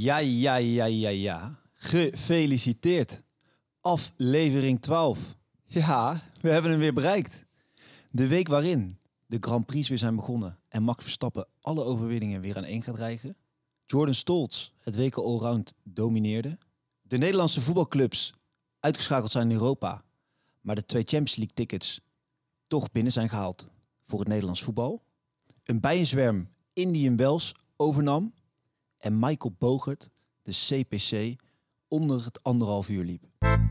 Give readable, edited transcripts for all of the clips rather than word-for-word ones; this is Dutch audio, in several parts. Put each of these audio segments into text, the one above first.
Ja. Gefeliciteerd. Aflevering 12. Ja, we hebben hem weer bereikt. De week waarin de Grand Prix weer zijn begonnen en Max Verstappen alle overwinningen weer aan één gaat rijgen. Jordan Stolz het WK Allround domineerde. De Nederlandse voetbalclubs uitgeschakeld zijn in Europa, maar de 2 Champions League tickets toch binnen zijn gehaald voor het Nederlands voetbal. Een bijenzwerm Indian Wells overnam en Michael Bogert de CPC onder het 1,5 uur liep.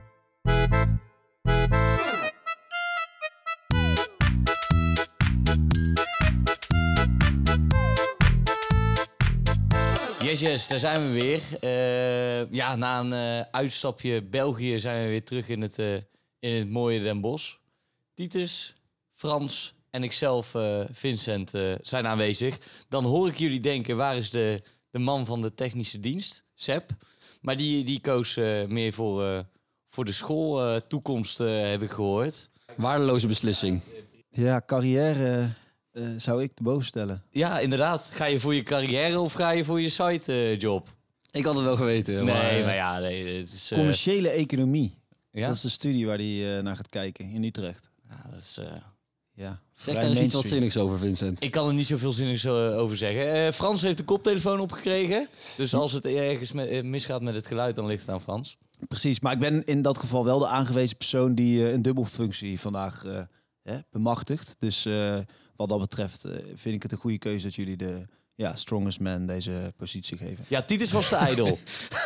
Yes, daar zijn we weer. Na een uitstapje België zijn we weer terug in het mooie Den Bosch. Titus, Frans en ikzelf, Vincent, zijn aanwezig. Dan hoor ik jullie denken, waar is de man van de technische dienst? Sepp. Maar die koos meer voor de schooltoekomst, heb ik gehoord. Waardeloze beslissing. Ja, carrière zou ik te boven stellen. Ja, inderdaad. Ga je voor je carrière of ga je voor je sitejob? Ik had het wel geweten. Nee, het is... Commerciële economie. Ja? Dat is de studie waar hij naar gaat kijken in Utrecht. Ja, dat is... Ja, Zeg daar eens iets wat zinnigs over, Vincent. Ik kan er niet zoveel zinnigs over zeggen. Frans heeft de koptelefoon opgekregen. Dus als het ergens misgaat met het geluid, dan ligt het aan Frans. Precies, maar ik ben in dat geval wel de aangewezen persoon die een dubbelfunctie vandaag bemachtigt. Dus wat dat betreft vind ik het een goede keuze dat jullie de strongest man deze positie geven. Ja, Titus was de idol.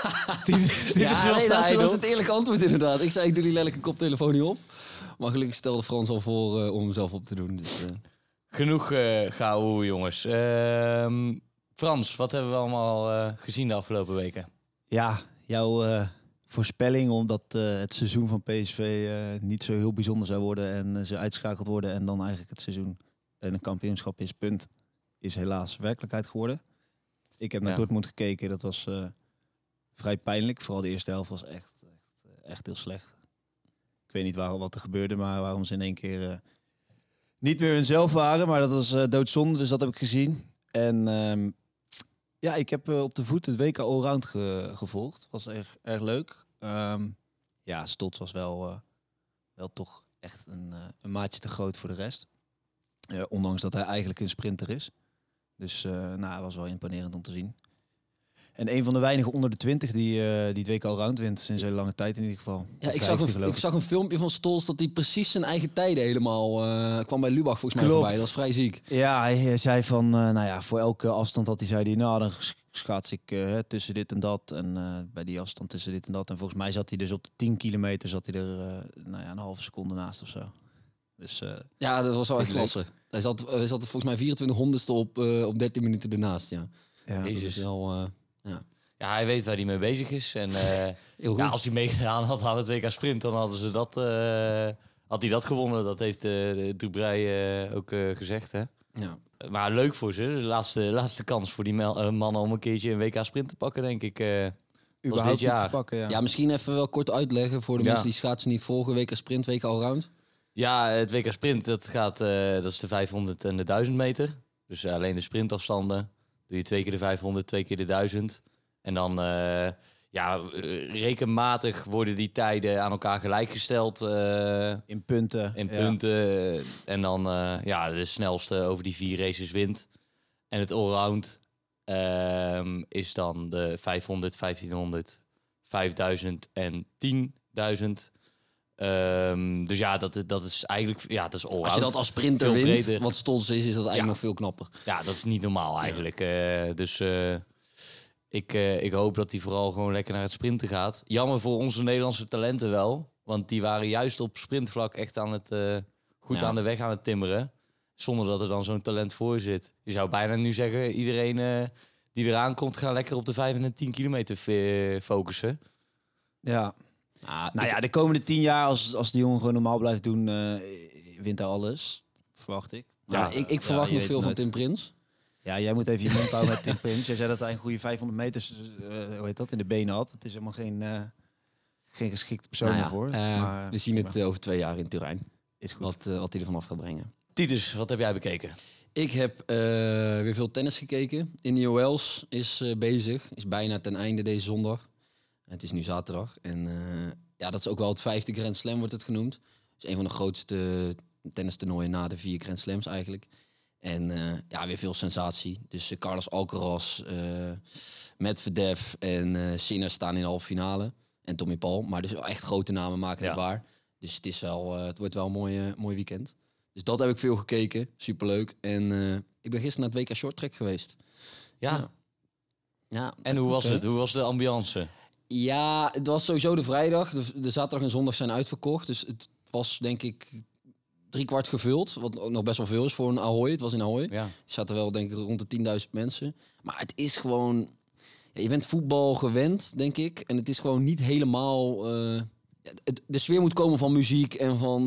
Dat was het eerlijke antwoord inderdaad. Ik zei, ik doe die lelijke koptelefoon niet op. Maar gelukkig stelde Frans al voor om hem zelf op te doen. Dus, Genoeg gehouden, jongens. Frans, wat hebben we allemaal gezien de afgelopen weken? Ja, jouw voorspelling omdat het seizoen van PSV niet zo heel bijzonder zou worden en ze uitschakeld worden en dan eigenlijk het seizoen een kampioenschap is, punt, is helaas werkelijkheid geworden. Ik heb naar Dortmund gekeken, dat was vrij pijnlijk. Vooral de eerste helft was echt heel slecht. Ik weet niet wat er gebeurde, maar waarom ze in één keer niet meer hunzelf waren. Maar dat was doodzonde, dus dat heb ik gezien. En ik heb op de voet het WK Allround gevolgd. Was erg leuk. Stolz was wel toch echt een maatje te groot voor de rest. Ondanks dat hij eigenlijk een sprinter is. Dus hij was wel imponerend om te zien. En een van de weinigen onder de 20 die het WK Allround wint sinds een lange tijd in ieder geval. Ja, ik zag een filmpje van Stolz dat hij precies zijn eigen tijden helemaal kwam bij Lubach volgens mij voorbij. Dat was vrij ziek. Ja, hij zei van, voor elke afstand zei hij, dan schaats ik tussen dit en dat. En bij die afstand tussen dit en dat. En volgens mij zat hij dus op de 10 kilometer zat hij er een halve seconde naast of zo. Dus, dat was wel echt klasse. Hij zat volgens mij 24 honderdste op 13 minuten ernaast. Ja, Jezus. Wel... Ja, hij weet waar hij mee bezig is. En als hij meegedaan had aan het WK Sprint, dan hadden ze had hij dat gewonnen. Dat heeft Dubrij ook gezegd. Hè? Ja. Maar leuk voor ze. De laatste kans voor die mannen om een keertje een WK Sprint te pakken, denk ik. Überhaupt dit jaar. te pakken, Ja, misschien even wel kort uitleggen voor de mensen die schaatsen niet volgen. WK Sprint, WK Allround. Ja, het WK Sprint, dat is de 500 en de 1000 meter. Dus alleen de sprintafstanden. Doe je 2 keer de 500, 2 keer de 1000. En dan rekenmatig worden die tijden aan elkaar gelijkgesteld. In punten. En dan de snelste over die 4 races wint. En het allround is dan de 500, 1500, 5000 en 10.000. Dus dat is eigenlijk... Ja, dat is allround. Als je dat als sprinter wint, wat Stolz is dat eigenlijk nog veel knapper. Ja, dat is niet normaal eigenlijk. Ik hoop dat hij vooral gewoon lekker naar het sprinten gaat. Jammer voor onze Nederlandse talenten wel. Want die waren juist op sprintvlak echt aan de weg aan het timmeren. Zonder dat er dan zo'n talent voor zit. Je zou bijna nu zeggen, iedereen die eraan komt, gaat lekker op de 5 en 10 kilometer focussen. Ja. De komende 10 jaar, als die jongen gewoon normaal blijft doen, wint hij alles. Verwacht ik. Ja, ik verwacht nog veel van Tim Prins. Ja, jij moet even je mond houden met Tim Prins. Jij zei dat hij een goede 500 meters in de benen had. Het is helemaal geen geschikte persoon ervoor. Maar we zien het over 2 jaar in Turijn. Is goed. Wat hij ervan af gaat brengen. Titus, wat heb jij bekeken? Ik heb weer veel tennis gekeken. Indian Wells is bezig. Is bijna ten einde deze zondag. Het is nu zaterdag. En dat is ook wel het 5e Grand Slam wordt het genoemd. Het is een van de grootste tennistoernooien na de 4 Grand Slams eigenlijk. En weer veel sensatie. Dus Carlos Alcaraz, Medvedev en Sinner staan in de halve finale. En Tommy Paul. Maar dus echt grote namen maken het waar. Dus het wordt wel een mooi weekend. Dus dat heb ik veel gekeken. Superleuk. En ik ben gisteren naar het WK Shorttrack geweest. Ja. Ja. En hoe was het? Hoe was de ambiance? Ja, het was sowieso de vrijdag. De zaterdag en zondag zijn uitverkocht. Dus het was denk ik 3/4 gevuld. Wat ook nog best wel veel is voor een Ahoy. Het was in Ahoy. Ja. Er zaten wel denk ik rond de 10.000 mensen. Maar het is gewoon... Ja, je bent voetbal gewend, denk ik. En het is gewoon niet helemaal... de sfeer moet komen van muziek en van,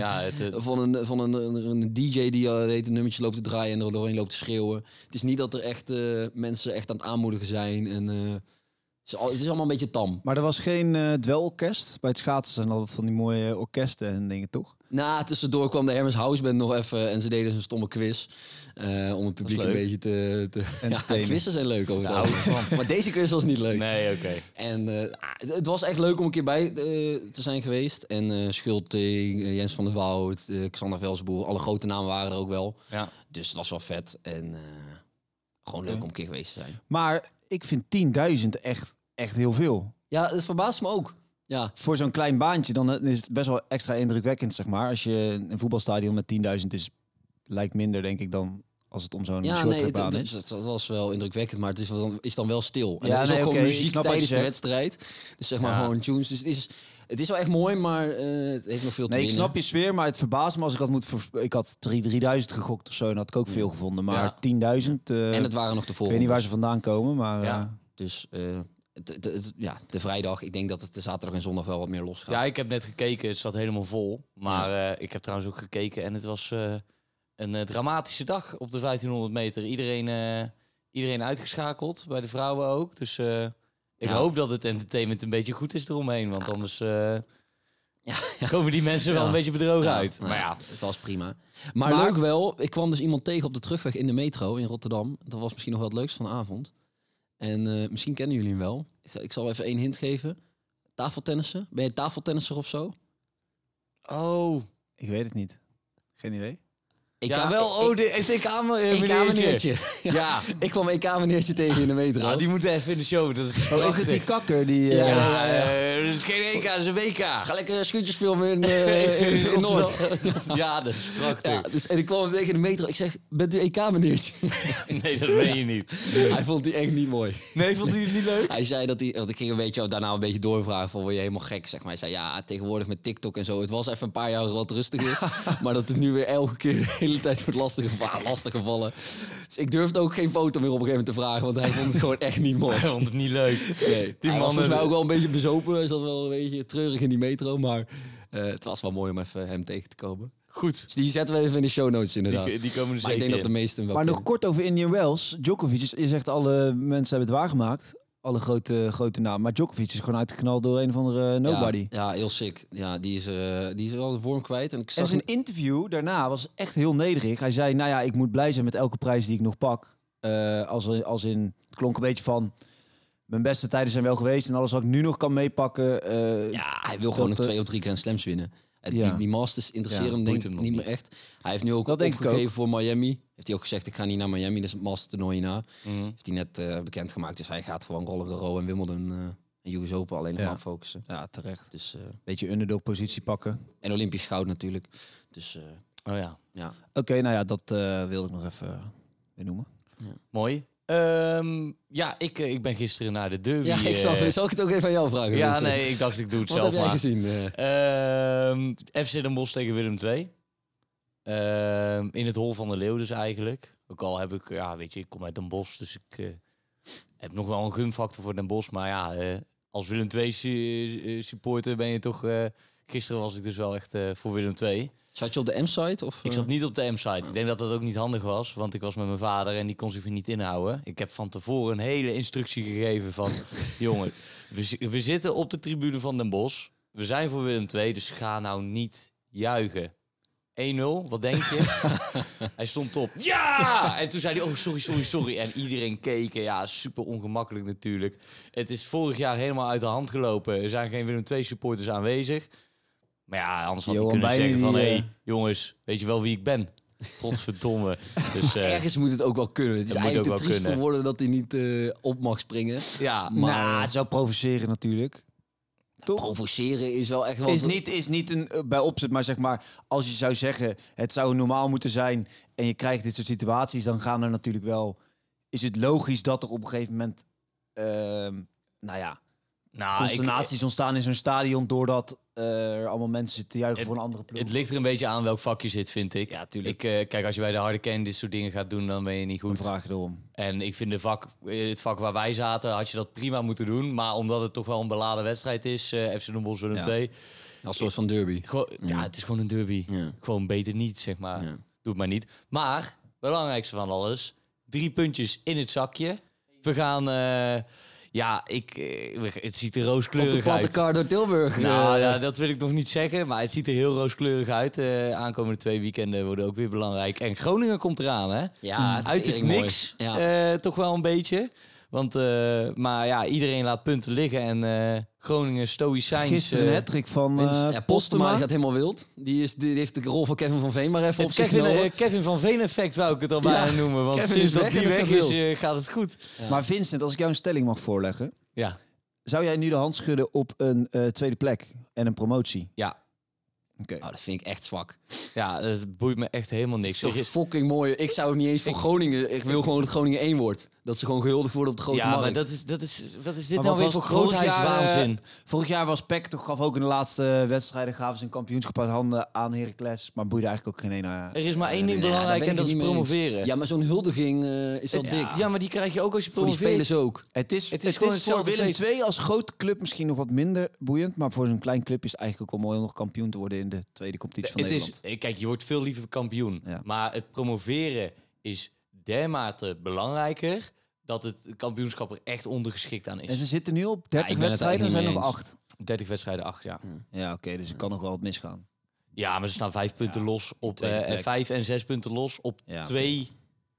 van een DJ die een nummertje loopt te draaien en er doorheen loopt te schreeuwen. Het is niet dat er echt mensen echt aan het aanmoedigen zijn. En, het is allemaal een beetje tam. Maar er was geen dwelorkest? Bij het schaatsen zijn altijd van die mooie orkesten en dingen, toch? Nou, tussendoor kwam de Hermes House Band nog even en ze deden een stomme quiz. Om het publiek een beetje te ja, quizzen zijn leuk over het algemeen. Maar deze quiz was niet leuk. Nee, oké. En het was echt leuk om een keer bij te zijn geweest. En Schulting, Jens van der Woud, Xander Velsboer, alle grote namen waren er ook wel. Ja. Dus het was wel vet en gewoon leuk om een keer geweest te zijn. Maar ik vind 10.000 echt heel veel. Ja, het verbaast me ook. Ja. Voor zo'n klein baantje, dan is het best wel extra indrukwekkend, zeg maar. Als je een voetbalstadion met 10.000 is, lijkt minder, denk ik, dan als het om zo'n shorttrackbaan is. Het was wel indrukwekkend, maar het is dan wel stil. En ja, er is ook gewoon muziek tijdens de zegt. wedstrijd. Dus zeg maar gewoon tunes. Dus het is wel echt mooi, maar het heeft nog veel te winnen. Ik snap je sfeer, maar het verbaast me als ik had ik had 3.000 gegokt of zo, en had ik ook veel gevonden. Maar 10.000... en het waren nog de volgende. Ik weet niet waar ze vandaan komen, maar... Dus... de vrijdag. Ik denk dat het de zaterdag en zondag wel wat meer los gaat. Ja, ik heb net gekeken. Het zat helemaal vol. Maar ik heb trouwens ook gekeken en het was een dramatische dag op de 1500 meter. Iedereen uitgeschakeld, bij de vrouwen ook. Dus ik hoop dat het entertainment een beetje goed is eromheen. Want anders komen die mensen wel een beetje bedrogen uit. Maar ja, het was prima. Maar leuk wel, ik kwam dus iemand tegen op de terugweg in de metro in Rotterdam. Dat was misschien nog wel het leukste van de avond. En misschien kennen jullie hem wel. Ik zal even 1 hint geven. Tafeltennissen. Ben je tafeltennisser of zo? Oh. Ik weet het niet. Geen idee. EK-meneertje. Ja, ik kwam EK-meneertje tegen in de metro. Nou, die moeten even in de show. Dat is is het die kakker die... dat is geen EK, dat is een WK. Ga lekker scootjes filmen in Noord. Ja, dat is prachtig. Ja, dus, en ik kwam hem tegen in de metro. Ik zeg, bent u EK-meneertje? Nee, dat weet je niet. Hij vond die echt niet mooi. Nee, vond hij het niet leuk? Hij zei dat hij... Want ik ging daarna een beetje doorvragen van, word je helemaal gek? Zeg maar. Hij zei, ja, tegenwoordig met TikTok en zo. Het was even een paar jaar wat rustiger. Maar dat het nu weer elke keer de hele tijd wordt lastiggevallen. Dus ik durfde ook geen foto meer op een gegeven moment te vragen. Want hij vond het gewoon echt niet mooi. Hij vond het niet leuk. Nee. Die man was volgens mij ook wel een beetje bezopen. Hij zat wel een beetje treurig in die metro. Maar het was wel mooi om even hem tegen te komen. Goed. Dus die zetten we even in de show notes inderdaad. Die komen er maar ik denk dat de meesten wel Maar kennen. nog kort over Indian Wells. Djokovic, je zegt alle mensen hebben het waargemaakt. Alle grote namen. Maar Djokovic is gewoon uitgeknald door een of andere nobody. Ja, heel sick. Ja, die is wel de vorm kwijt. En zijn interview daarna was echt heel nederig. Hij zei, nou ja, ik moet blij zijn met elke prijs die ik nog pak. Als in, het klonk een beetje van... Mijn beste tijden zijn wel geweest en alles wat ik nu nog kan meepakken... hij wil gewoon nog 2 of 3 Grand Slams winnen. Die Masters interesseren hem denk ik niet meer echt. Hij heeft nu ook opgegeven voor Miami. Heeft hij ook gezegd, ik ga niet naar Miami, dus het Masters toernooi na. Heeft hij net bekendgemaakt. Dus hij gaat gewoon Roland Garros en Wimbledon en US Open alleen nog aan focussen. Ja, terecht. Dus, beetje underdog positie pakken. En Olympisch goud natuurlijk. Dus, ja. Oké, nou ja, dat wilde ik nog even benoemen. Ja. Mooi. Ik ben gisteren naar de derby. Ja, zal ik het ook even aan jou vragen? Ja, nee, ik dacht ik doe het zelf maar. Wat heb jij gezien? FC Den Bosch tegen Willem II. In het Hol van de Leeuw dus eigenlijk. Ook al heb ik, ik kom uit Den Bosch, dus ik heb nog wel een gunfactor voor Den Bosch. Maar als Willem II supporter ben je toch... gisteren was ik dus wel echt voor Willem II. Zat je op de M-site? Ik zat niet op de M-site. Ik denk dat dat ook niet handig was, want ik was met mijn vader en die kon zich weer niet inhouden. Ik heb van tevoren een hele instructie gegeven van... jongen, we zitten op de tribune van Den Bosch. We zijn voor Willem II, dus ga nou niet juichen. 1-0, wat denk je? Hij stond op. Ja! En toen zei hij, oh, sorry. En iedereen keek. Ja, super ongemakkelijk natuurlijk. Het is vorig jaar helemaal uit de hand gelopen. Er zijn geen Willem II supporters aanwezig. Maar ja, anders had hij Johan kunnen zeggen van... Bijlen, hé, jongens, weet je wel wie ik ben? Godverdomme. Dus, Ergens moet het ook wel kunnen. Het is dat moet eigenlijk te ook wel triest voor kunnen. worden dat hij niet op mag springen. ja, Maar Nou, het zou provoceren natuurlijk. Toch? provoceren is wel echt wel... Is niet een bij opzet, maar zeg maar, als je zou zeggen, het zou normaal moeten zijn en je krijgt dit soort situaties, dan gaan er natuurlijk wel. Is het logisch dat er op een gegeven moment, consternaties ontstaan in zo'n stadion doordat er allemaal mensen zitten te juichen voor een andere ploeg? het ligt er een beetje aan welk vak je zit, vind ik. Ja, tuurlijk. Kijk, als je bij de harde kern dit soort dingen gaat doen, dan ben je niet Dan goed. vraag je erom. En ik vind het vak waar wij zaten, had je dat prima moeten doen. Maar omdat het toch wel een beladen wedstrijd is, FC Den Bosch Willem Ja. 2. Als soort van derby. Ja, het is gewoon een derby. Ja. Gewoon beter niet, zeg maar. Ja. Doe het maar niet. Maar, belangrijkste van alles, 3 puntjes in het zakje. We gaan, het ziet er Op de rooskleurig platte uit. kaart door Tilburg. Nou ja, dat wil ik nog niet zeggen, maar het ziet er heel rooskleurig uit. Aankomende 2 weekenden worden ook weer belangrijk. En Groningen komt eraan, hè? Ja, Uit het tering mooi. niks, Ja. toch wel een beetje. Want, maar ja, iedereen laat punten liggen en Groningen stoïcijns... Gisteren een hattrick van Ja, Postema die gaat helemaal wild. Die heeft de rol van Kevin van Veen maar even op Het zich genomen. Kevin van Veen effect wou ik het al Ja, bijna noemen. Want Kevin sinds is dat weg die en het weg gaat is, wild. gaat het goed. Maar Vincent, als ik jou een stelling mag voorleggen, Ja, zou jij nu de hand schudden op een tweede plek en een promotie? ja. Oké. Oh, dat vind ik echt zwak. Ja, het boeit me echt helemaal Het niks. is toch fucking mooi. Ik zou het niet eens voor Groningen... Ik wil gewoon dat Groningen 1 wordt. Dat ze gewoon gehuldigd worden op de grote Ja, markt. maar wat is dit Maar nou weer wat voor was vorig jaar, grootheidswaanzin? Vorig jaar was PEC toch gaf ook in de laatste wedstrijden gaven ze een kampioenschap uit handen aan Heracles, maar boeide eigenlijk ook geen ene. Er is maar één ding Ja, daar belangrijk ben en ik dat is het niet mee eens. promoveren. Ja, maar zo'n huldiging is wel Ja. dik. Ja, maar die krijg je ook als je Voor die promoveert. spelers ook. Het is gewoon voor hetzelfde Willem feest. II als grote club misschien nog wat minder boeiend, maar voor zo'n klein club is het eigenlijk ook wel mooi om nog kampioen te worden in de tweede competitie van Het Nederland. is, kijk, je wordt veel liever kampioen. Ja. Maar het promoveren is dermate belangrijker dat het kampioenschap er echt ondergeschikt aan En is. ze zitten nu op ik 30 ben het wedstrijden en zijn eigenlijk nog niet 8. 30 wedstrijden, 8 jaar. Ja, oké, dus er kan nog wel wat misgaan. Ja, maar ze staan 5 punten los op tweede plek. 5 en 6 punten los op Ja, 2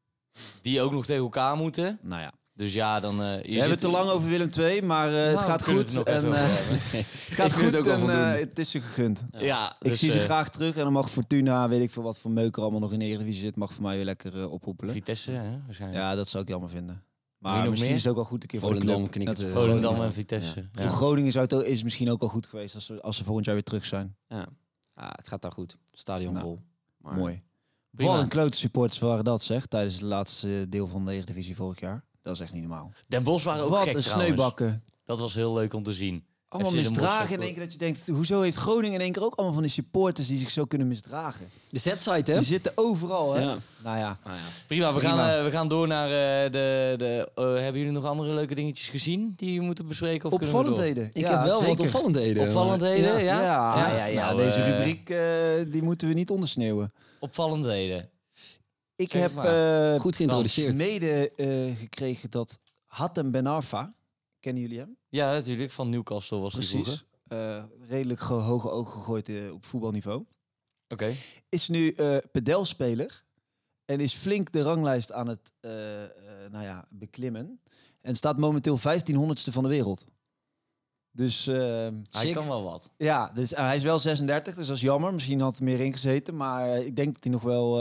die ook nog tegen elkaar moeten. Nou ja. Dus ja, dan... We hebben het te lang over Willem II, maar het Nou, gaat we kunnen goed. het er nog En, even over hebben. het gaat Ik vind goed het ook wel en voldoende. het is ze gegund. Ja, Ik dus, zie ze graag terug en dan mag Fortuna, weet ik veel wat voor meuker allemaal nog in de Eredivisie zit, mag voor mij weer lekker ophoepelen. Vitesse, hè, waarschijnlijk. Ja, dat zou ik jammer vinden. Wie Maar nog misschien meer? is het ook wel goed een keer voor de Volendam club. knikt Net het, voor Volendam Groningen. en Vitesse. Ja. Voor Groningen zou het, is het misschien ook wel goed geweest als ze volgend jaar weer terug zijn. Ja. Het gaat daar goed. Stadion Nou, vol. Maar Mooi. Prima. Wat een klote supporters waren dat, zeg, tijdens het laatste deel van de Eredivisie vorig jaar. Dat is echt niet normaal. Den Bosch waren ook Wat gek een trouwens. sneubakken. Dat was heel leuk om te zien. Allemaal FC Den Bosch misdragen ook- in één keer dat je denkt, hoezo heeft Groningen in één keer ook allemaal van die supporters die zich zo kunnen misdragen? De Z-site, hè? Die zitten overal, hè? Ja. Nou ja. Prima, Prima. we gaan door naar hebben jullie nog andere leuke dingetjes gezien die we moeten bespreken? Of kunnen we door? Opvallendheden. Ik heb wel wat opvallendheden. Opvallendheden, ja? Ja. Nou, Deze rubriek die moeten we niet ondersneeuwen. Opvallendheden. Ik Zeg heb maar. Goed geïntroduceerd. mede gekregen dat Hatem Ben Arfa, kennen jullie hem? Ja, natuurlijk. Van Newcastle was die Precies. vroeger. Redelijk hoge oog gegooid op voetbalniveau. Oké. Is nu pedelspeler en is flink de ranglijst aan het beklimmen. En staat momenteel 1500ste van de wereld. Dus Hij Sick. kan wel wat. ja, dus hij is wel 36, dus dat is jammer. Misschien had er meer ingezeten, maar ik denk dat hij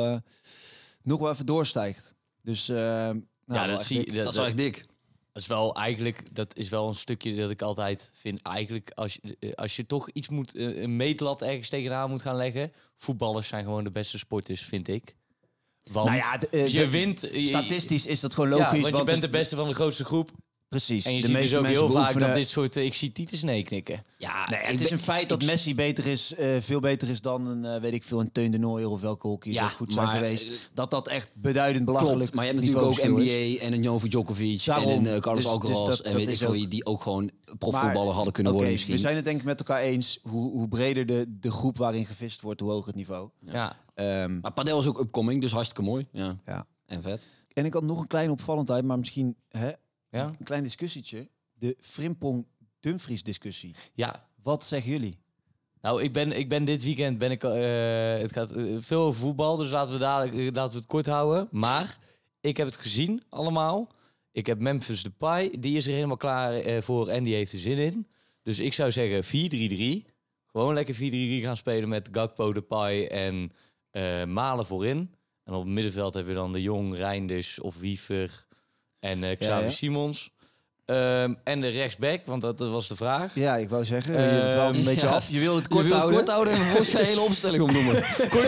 nog wel even doorstijgt. Dus nou, Ja, wel dat echt zie dik. je. Dat is wel echt dik. Dat is wel eigenlijk, dat is wel een stukje dat ik altijd vind. Eigenlijk, als je toch iets moet, een meetlat ergens tegenaan moet gaan leggen. Voetballers zijn gewoon de beste sporters, vind ik. Want Nou ja, je wint. Statistisch is dat gewoon Ja, logisch. want je bent de het- beste van de grootste groep. Precies. En je de ziet dus meeste ook mensen heel vaak beoefenen- dat dit soort... ik zie Titus nee knikken. Ja, Nee, het is een feit dat Messi beter is, veel beter is dan een, weet ik veel, een Teun de Nooijer of welke hockey Ja, zo goed zijn maar, geweest. Dat echt beduidend belachelijk Klopt, maar je hebt natuurlijk ook niveauverschil is. NBA en een Novak Djokovic Daarom. en een Carlos Dus Alcaraz dat- en dat weet ik is veel ook- wie die ook gewoon profvoetballer Maar, hadden kunnen oké, worden misschien. we zijn het denk ik met elkaar eens. Hoe breder de groep waarin gevist wordt, hoe hoger het niveau. Ja. Maar padel is ook upcoming, dus hartstikke mooi. Ja. Ja. En vet. En ik had nog een kleine opvallendheid, maar misschien Ja? een klein discussietje. De Frimpong-Dumfries discussie. Ja. Wat zeggen jullie? Nou, ik ben dit weekend... het gaat veel over voetbal, dus laten we het kort houden. Maar ik heb het gezien allemaal. Ik heb Memphis Depay, die is er helemaal klaar voor en die heeft er zin in. Dus ik zou zeggen 4-3-3. Gewoon lekker 4-3-3 gaan spelen met Gakpo, Depay en Malen voorin. En op het middenveld hebben we dan de Jong, Reinders of Wiever en Xavi Simons. En de rechtsback, want dat was de vraag. Ja, ik wou zeggen, je dwaalt een beetje af. Je wil het kort houden. En vervolgens ga je hele opstelling opnoemen.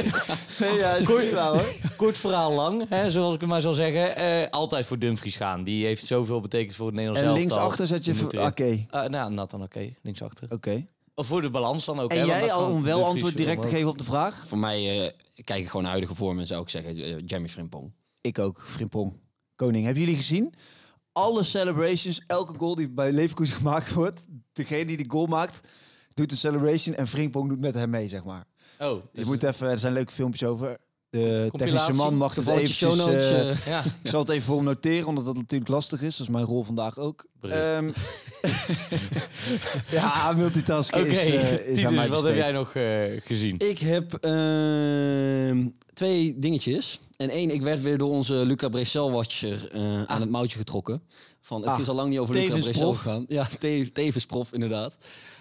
Kort verhaal lang, hè, zoals ik het maar zal zeggen. Altijd voor Dumfries gaan. Die heeft zoveel betekend voor het Nederlands elftal. elftal. En linksachter zet je Ake. Nou, Nathan Ake, linksachter. Oké. Of voor de balans dan ook. En hè, jij, al om wel Dumfries antwoord direct te geven op de vraag? Voor mij, kijk ik gewoon naar huidige vorm en zou ik zeggen Jeremy Frimpong. Ik ook, Frimpong. Koning, hebben jullie gezien? Alle celebrations, elke goal die bij Leverkusen gemaakt wordt, degene die de goal maakt, doet een celebration en Frimpong doet met hem mee, zeg maar. Oh, Je moet even, er zijn leuke filmpjes over. De compilatie. technische man mag het eventjes... show notes, ja. Ik zal het even voor hem noteren, omdat dat natuurlijk lastig is. Dat is mijn rol vandaag ook. Ja, multitasken is Titus, aan mij wat besteed. heb jij nog gezien? Ik heb 2 dingetjes. En 1, ik werd weer door onze Luca Brecel-watcher aan het mouwtje getrokken. Het is al lang niet over Luca tevens Brecel prof. gegaan. Ja, tevens prof, inderdaad.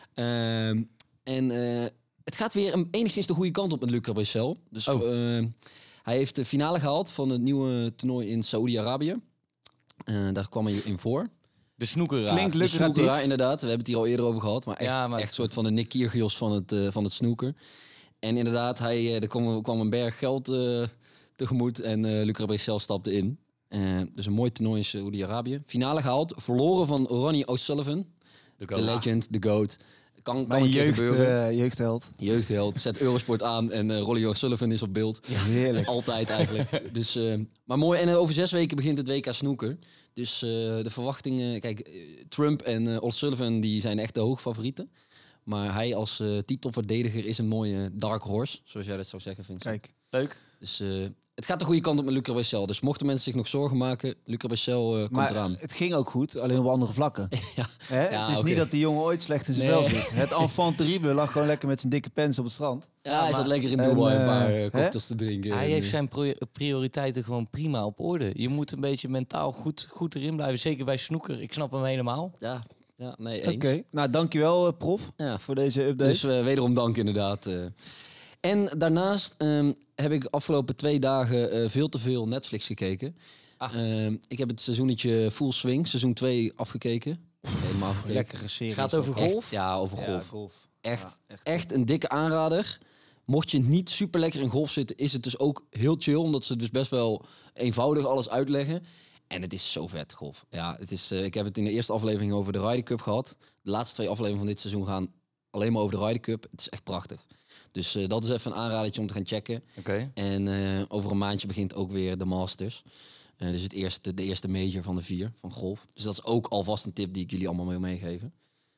Het gaat weer enigszins de goede kant op met Luca Brecel. Dus hij heeft de finale gehaald van het nieuwe toernooi in Saoedi-Arabië. Daar kwam hij in voor. De snoekeraar. Klinkt De lucratief. snoekeraar, inderdaad. We hebben het hier al eerder over gehad. Maar echt, Ja, maar- echt een soort van de Nick Kyrgios van het snoeker. En inderdaad, er kwam een berg geld tegemoet. En Luca Brecel stapte in. Dus een mooi toernooi in Saoedi-Arabië. Finale gehaald. Verloren van Ronnie O'Sullivan. De legend, de GOAT. Kan Mijn een keer gebeuren. jeugdheld. Jeugdheld. Zet Eurosport aan en Ronnie O'Sullivan is op beeld. Heerlijk. Altijd eigenlijk. Dus, maar mooi. En over 6 weken begint het WK snooker. Dus de verwachtingen... Kijk, Trump en O'Sullivan die zijn echt de hoogfavorieten. Maar hij als titelverdediger is een mooie dark horse. Zoals jij dat zou zeggen, Vincent. Kijk. Leuk. Dus het gaat de goede kant op met Luca Brecel. Dus mochten mensen zich nog zorgen maken, Luca Brecel komt Maar eraan. het ging ook goed, alleen op andere vlakken. Ja. Hè? Ja, Het is oké. niet dat die jongen ooit slecht in zijn vel zit. Het enfant terrible lag gewoon lekker met zijn dikke pens op het strand. Ja, hij zat lekker in en, Dubai een paar hè? cocktails te drinken. Hij En, heeft zijn prioriteiten gewoon prima op orde. Je moet een beetje mentaal goed erin blijven. Zeker bij snoeker. Ik snap hem helemaal. Ja, nee, eens. Oké, nou dankjewel prof Ja. voor deze update. Dus wederom dank inderdaad. En daarnaast heb ik afgelopen 2 dagen veel te veel Netflix gekeken. Ik heb het seizoenetje Full Swing, seizoen 2 afgekeken. Helemaal gekeken. Lekkere serie. Gaat is dat. over golf? Echt, ja, over golf. Ja, golf. Echt, Ja, echt een dikke aanrader. Mocht je niet super lekker in golf zitten, is het dus ook heel chill. Omdat ze dus best wel eenvoudig alles uitleggen. En het is zo vet, golf. Ja, het is, ik heb het in de eerste aflevering over de Ryder Cup gehad. De laatste 2 afleveringen van dit seizoen gaan alleen maar over de Ryder Cup. Het is echt prachtig. Dus dat is even een aanradertje om te gaan checken. Oké. En over een maandje begint ook weer de Masters. Dus de eerste major van de 4 van golf. Dus dat is ook alvast een tip die ik jullie allemaal wil meegeven.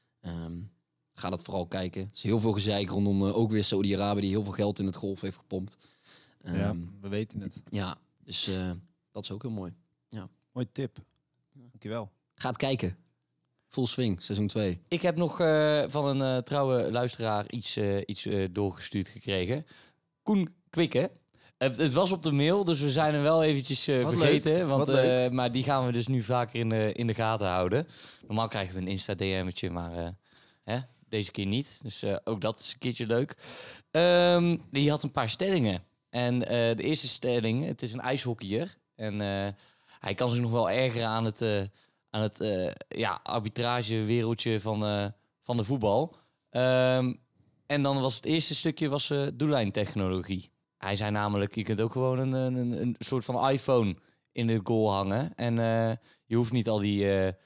Ga dat vooral kijken. Er is heel veel gezeik rondom ook weer Saudi-Arabië die heel veel geld in het golf heeft gepompt. Ja, we weten het. Ja, dus dat is ook heel mooi. Mooi tip. Dankjewel. Ga het kijken. Full Swing, seizoen 2. Ik heb nog van een trouwe luisteraar iets doorgestuurd gekregen. Koen Kwikke. Het was op de mail, dus we zijn hem wel eventjes Wat vergeten. leuk, Want, wat leuk. maar die gaan we dus nu vaker in de gaten houden. Normaal krijgen we een Insta-DM'tje, maar deze keer niet. Dus ook dat is een keertje leuk. Die had een paar stellingen. En de eerste stelling, het is een ijshockeyer. En hij kan zich nog wel ergeren aan het arbitragewereldje van de voetbal. En dan was het eerste stukje doellijntechnologie. Hij zei namelijk, je kunt ook gewoon een soort van iPhone in het goal hangen. En je hoeft niet al die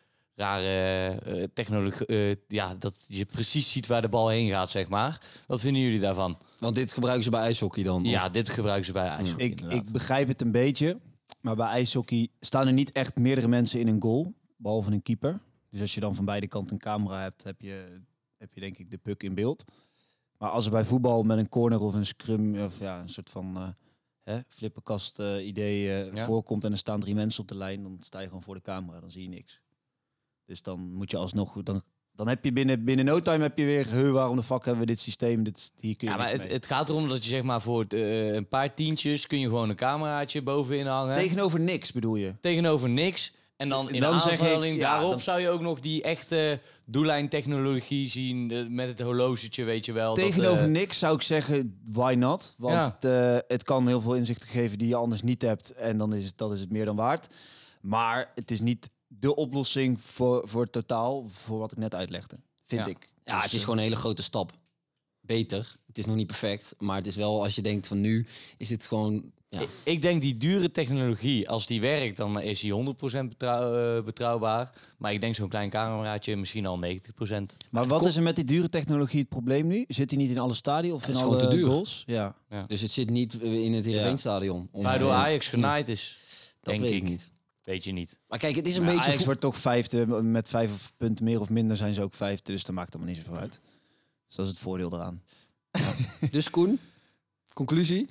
rare technologie... dat je precies ziet waar de bal heen gaat, zeg maar. Wat vinden jullie daarvan? Want dit gebruiken ze bij ijshockey dan? Ja, dit gebruiken ze bij ijshockey, Ik inderdaad. begrijp het een beetje, maar bij ijshockey staan er niet echt meerdere mensen in een goal, behalve een keeper. Dus als je dan van beide kanten een camera hebt, heb je denk ik de puck in beeld. Maar als er bij voetbal met een corner of een scrum of een soort van flipperkast idee voorkomt en er staan 3 mensen op de lijn, dan sta je gewoon voor de camera, dan zie je niks. Dus dan moet je alsnog, dan Dan heb je binnen no time heb je weer... waarom de fuck hebben we dit systeem? Hier kun je Ja, maar niks mee. het gaat erom dat je zeg maar voor een paar tientjes... kun je gewoon een cameraatje bovenin hangen. Tegenover niks bedoel je? Tegenover niks. En dan in Dan zeg ik, aanvulling ja, daarop dan- zou je ook nog die echte doellijntechnologie zien... met het horlogetje, weet je wel. Tegenover niks zou ik zeggen, why not? Want het kan heel veel inzichten geven die je anders niet hebt. En dan is het meer dan waard. Maar het is niet de oplossing voor het totaal, voor wat ik net uitlegde. Vind ik. Ja, Dus, het is gewoon een hele grote stap. Beter. Het is nog niet perfect. Maar het is wel, als je denkt van nu, is het gewoon... Ja. Ik denk die dure technologie, als die werkt, dan is die 100% betrouwbaar. Maar ik denk zo'n klein cameraatje misschien al 90%. Maar wat is er met die dure technologie het probleem nu? Zit hij niet in alle stadia of Het in is alle gewoon te duur. goals? Ja. Dus het zit niet in het Heerenveenstadion. Waardoor Ajax genaaid is, Dat denk weet ik. ik niet. Weet je niet. Maar kijk, het is een Maar beetje... Ajax wordt toch vijfde. Met 5 punten meer of minder zijn ze ook vijfde. Dus dat maakt allemaal niet zoveel uit. Dus dat is het voordeel eraan. Dus Koen, conclusie?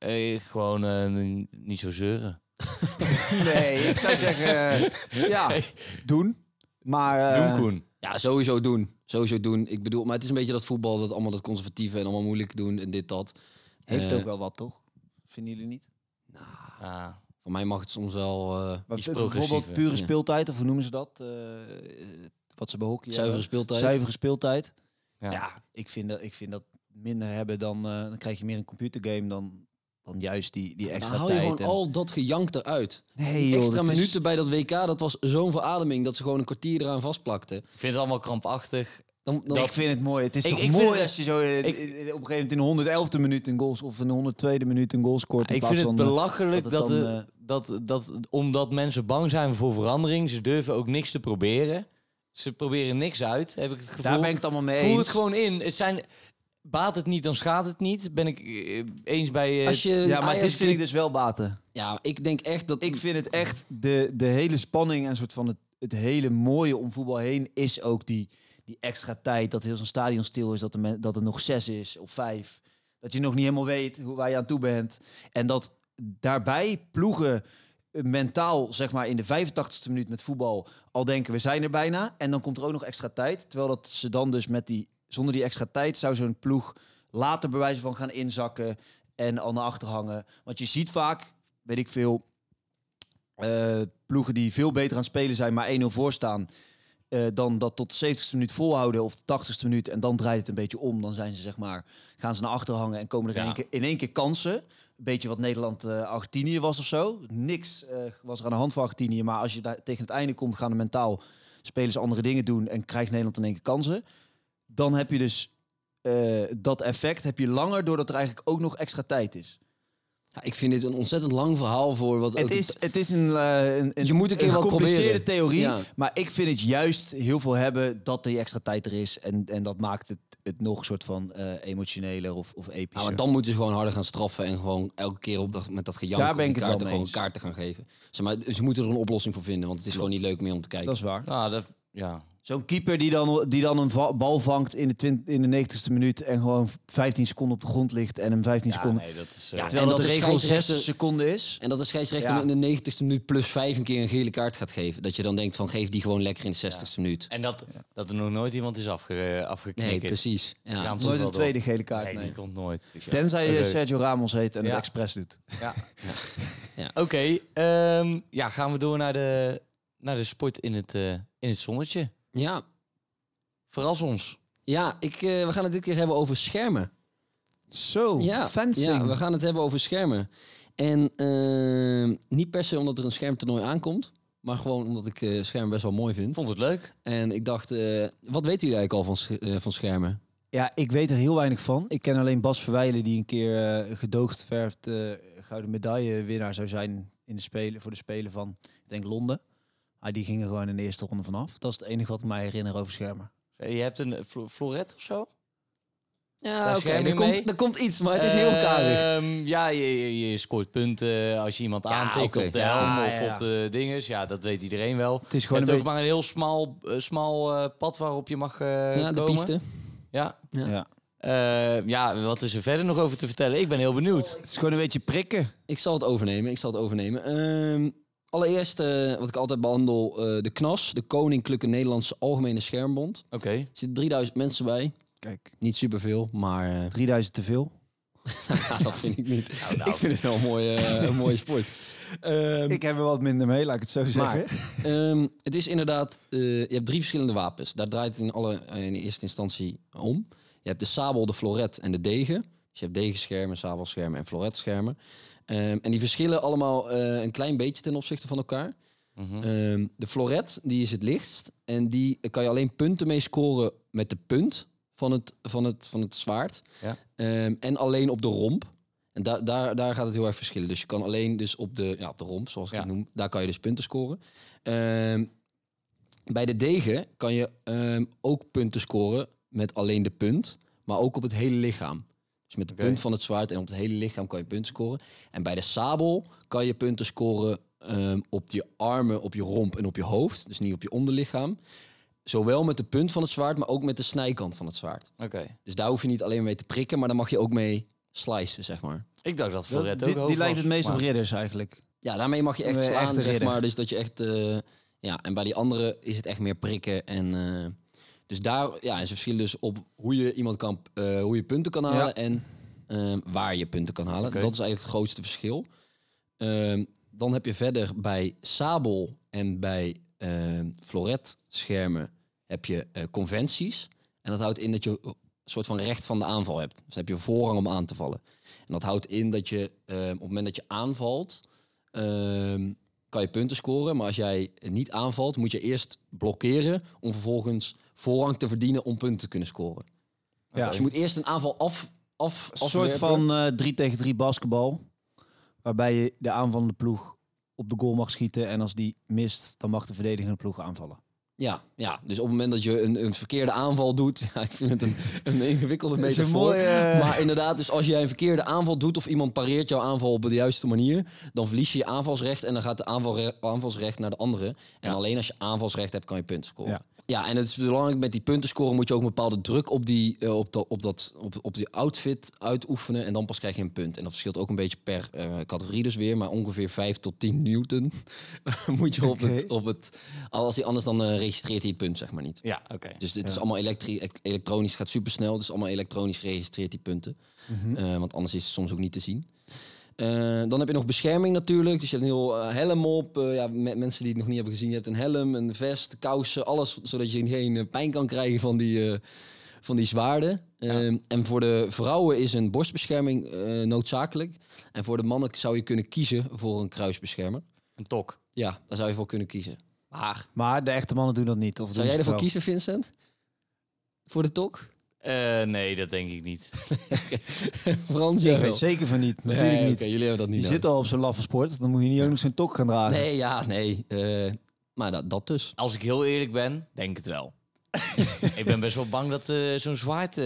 Gewoon niet zo zeuren. Nee, ik zou zeggen... ja, doen. Maar... Doen, Koen. Ja, sowieso doen. Sowieso doen. Ik bedoel, maar het is een beetje dat voetbal, dat allemaal dat conservatieve en allemaal moeilijk doen en dit, dat. heeft ook wel wat, toch? Vinden jullie niet? Ah, Voor mij mag het soms wel Maar Iets bijvoorbeeld progressiever. pure Ja. speeltijd, of hoe noemen ze dat? Wat ze bij hockey zuivere hebben. speeltijd. Zuivere speeltijd. ja. Ja, ik vind dat minder hebben dan krijg je meer een computergame dan juist die Dan extra haal je tijd. gewoon en- al dat gejank eruit. Nee, joh, Extra dat is- minuten bij dat WK, dat was zo'n verademing dat ze gewoon een kwartier eraan vastplakten. Ik vind het allemaal krampachtig. Dan, Ik vind het mooi. Het is Ik- toch ik mooi vind- als je zo op een gegeven moment in de 111e minuut een goal of in de 102e minuut een goal scoort. in Ik plaats vind het van, belachelijk dat het dat, dan, dat omdat mensen bang zijn voor verandering, ze durven ook niks te proberen. Ze proberen niks uit, heb ik het gevoel. Daar ben ik het allemaal mee Voel eens. het gewoon in. Baat het niet, dan schaadt het niet. Ben ik eens bij... als je Ja, maar Ajax dit vind ik dus wel baten. Ja, ik denk echt dat... Ik vind het echt, de hele spanning en soort van het hele mooie om voetbal heen is ook die extra tijd. Dat heel zo'n stadion stil is, dat het nog 6 is of 5. Dat je nog niet helemaal weet waar je aan toe bent. En dat daarbij ploegen mentaal, zeg maar in de 85ste minuut met voetbal al denken we zijn er bijna. En dan komt er ook nog extra tijd. Terwijl dat ze dan dus zonder die extra tijd zou zo'n ploeg later bij wijze van gaan inzakken en al naar achter hangen. Want je ziet vaak, weet ik veel, ploegen die veel beter aan het spelen zijn, maar 1-0 voor staan. Dan dat tot de 70ste minuut volhouden of de 80ste minuut. En dan draait het een beetje om. Dan zijn ze, zeg maar, gaan ze naar achter hangen en komen er in één keer kansen. Een beetje wat Nederland-Argentinië was of zo. Niks was er aan de hand van Argentinië. Maar als je daar tegen het einde komt, gaan de mentaal spelers andere dingen doen en krijgt Nederland in één keer kansen. Dan heb je dus dat effect heb je langer, doordat er eigenlijk ook nog extra tijd is. Ja, ik vind dit een ontzettend lang verhaal voor wat... ook Het is een Je moet een keer wat gecompliceerde proberen. theorie. Ja. Maar ik vind het juist heel veel hebben dat die extra tijd er is. En dat maakt het nog een soort van emotioneler of Ja, epischer. maar dan moeten ze gewoon harder gaan straffen en gewoon elke keer met dat gejank Daar op ben die ik het wel kaarten mee gewoon eens. kaarten gaan geven. Zeg maar, ze moeten er een oplossing voor vinden, want het is gewoon niet leuk meer om te kijken. Dat is waar. Nou, ja. Zo'n keeper die dan een bal vangt in de 90ste minuut en gewoon 15 seconden op de grond ligt en hem 15 seconden... Nee, dat is... Ja, Terwijl en dat de dat de regel 6 scheidsrechter- seconden is. En dat de scheidsrechter Ja. hem in de 90ste minuut plus 5 een keer een gele kaart gaat geven. Dat je dan denkt van geef die gewoon lekker in de 60ste minuut. En dat er nog nooit iemand is afgeknikkerd. Nee, precies. Ze gaan Ja. Nooit voetbal een door. tweede gele kaart. Nee, Nee. die komt nooit. Tenzij je Oké. Sergio Ramos heet en Ja. het expres doet. Oké, gaan we door naar de sport in het zonnetje. Ja, Verras ons. we gaan het dit keer hebben over schermen. Zo, fencing. Ja, we gaan het hebben over schermen. En niet per se omdat er een schermtoernooi aankomt, maar gewoon omdat ik schermen best wel mooi vind. Vond het leuk? En ik dacht, wat weten jullie eigenlijk al van schermen? Ja, ik weet er heel weinig van. Ik ken alleen Bas Verwijlen, die een keer gedoogd verfd gouden medaillewinnaar zou zijn in de Spelen, voor de Spelen van, ik denk, Londen. Maar die gingen gewoon in de eerste ronde vanaf. Dat is het enige wat ik mij herinner over schermen. Je hebt een floret of zo? Ja, Daar oké, scherm je er, mee? er komt iets, maar het is heel karig. Ja, je scoort punten als je iemand aantikt oké. op de Ja, helm of ja. op de dinges. Ja, dat weet iedereen wel. Het is Je gewoon hebt een ook maar een heel smal pad waarop je mag Ja, de komen. piste. Ja. Ja. Wat is er verder nog over te vertellen? Ik ben heel benieuwd. Het is gewoon een beetje prikken. Ik zal het overnemen. Allereerst, wat ik altijd behandel, de KNAS, de Koninklijke Nederlandse Algemene Schermbond. Oké. Er zitten 3000 mensen bij. Kijk, Niet superveel, maar 3000 te veel. dat vind ik niet. Ik vind het wel een mooie sport. Ik heb er wat minder mee, laat ik het zo zeggen. Maar het is inderdaad, je hebt 3 verschillende wapens. Daar draait het in eerste instantie om. Je hebt de sabel, de floret en de degen. Dus je hebt degenschermen, sabelschermen en floretschermen. En die verschillen allemaal een klein beetje ten opzichte van elkaar. De floret, die is het lichtst. En die kan je alleen punten mee scoren met de punt van het zwaard. Ja. En alleen op de romp. En daar gaat het heel erg verschillen. Dus je kan alleen dus op de romp, zoals ik het noem, daar kan je dus punten scoren. Bij de degen kan je ook punten scoren met alleen de punt, maar ook op het hele lichaam. Dus met de punt van het zwaard en op het hele lichaam kan je punten scoren. En bij de sabel kan je punten scoren op je armen, op je romp en op je hoofd. Dus niet op je onderlichaam. Zowel met de punt van het zwaard, maar ook met de snijkant van het zwaard. Oké. Dus daar hoef je niet alleen mee te prikken, maar daar mag je ook mee slicen, zeg maar. Ik dacht dat floret ook hoog Die lijkt was, het meest op maar- ridders eigenlijk. Ja, daarmee mag je echt Nee, slaan, echte zeg ridder. maar. Dus dat je echt... en bij die andere is het echt meer prikken. En, dus daar... Ja, en ze verschillen dus op hoe je iemand kan... hoe je punten kan halen en waar je punten kan halen. Oké. Dat is eigenlijk het grootste verschil. Dan heb je verder bij sabel en bij floretschermen heb je conventies. En dat houdt in dat je een soort van recht van de aanval hebt. Dus dan heb je voorrang om aan te vallen. En dat houdt in dat je op het moment dat je aanvalt, kan je punten scoren. Maar als jij niet aanvalt, moet je eerst blokkeren om vervolgens voorrang te verdienen om punten te kunnen scoren. Ja. Dus je moet eerst een aanval Een soort van 3 tegen 3 basketbal. Waarbij je de aanvallende ploeg op de goal mag schieten. En als die mist, dan mag de verdedigende ploeg aanvallen. Ja, dus op het moment dat je een verkeerde aanval doet... Ja, ik vind het een ingewikkelde is een metafoor. mooie, Maar inderdaad, dus als jij een verkeerde aanval doet... of iemand pareert jouw aanval op de juiste manier... dan verlies je je aanvalsrecht en dan gaat de aanvalsrecht naar de andere. En alleen als je aanvalsrecht hebt, kan je punten scoren. Ja, en het is belangrijk, met die punten scoren moet je ook een bepaalde druk op die outfit uitoefenen. En dan pas krijg je een punt. En dat verschilt ook een beetje per categorie dus weer. Maar ongeveer 5 tot 10 newton moet je op het... Als hij anders dan registreert hij het punt, zeg maar niet. Ja, oké. Dus het is allemaal elektronisch, gaat supersnel. Dus allemaal elektronisch geregistreerd die punten. Want anders is het soms ook niet te zien. Dan heb je nog bescherming natuurlijk. Dus je hebt een heel helm op. Mensen die het nog niet hebben gezien, je hebt een helm, een vest, kousen, alles. Zodat je geen pijn kan krijgen van die zwaarden. En voor de vrouwen is een borstbescherming noodzakelijk. En voor de mannen zou je kunnen kiezen voor een kruisbeschermer. Een tok. Ja, daar zou je voor kunnen kiezen. Maar de echte mannen doen dat niet. Of Zou doen jij ze het ervoor wel? kiezen, Vincent? Voor de tok? Nee, dat denk ik niet. Frans, Ik weet zeker van niet. Natuurlijk niet. oké, jullie hebben dat niet. Je zit al op zo'n laffe sport. Dan moet je niet ook nog zo'n tok gaan dragen. Nee. Maar dat dus. Als ik heel eerlijk ben, denk het wel. Ik ben best wel bang dat zo'n zwaard...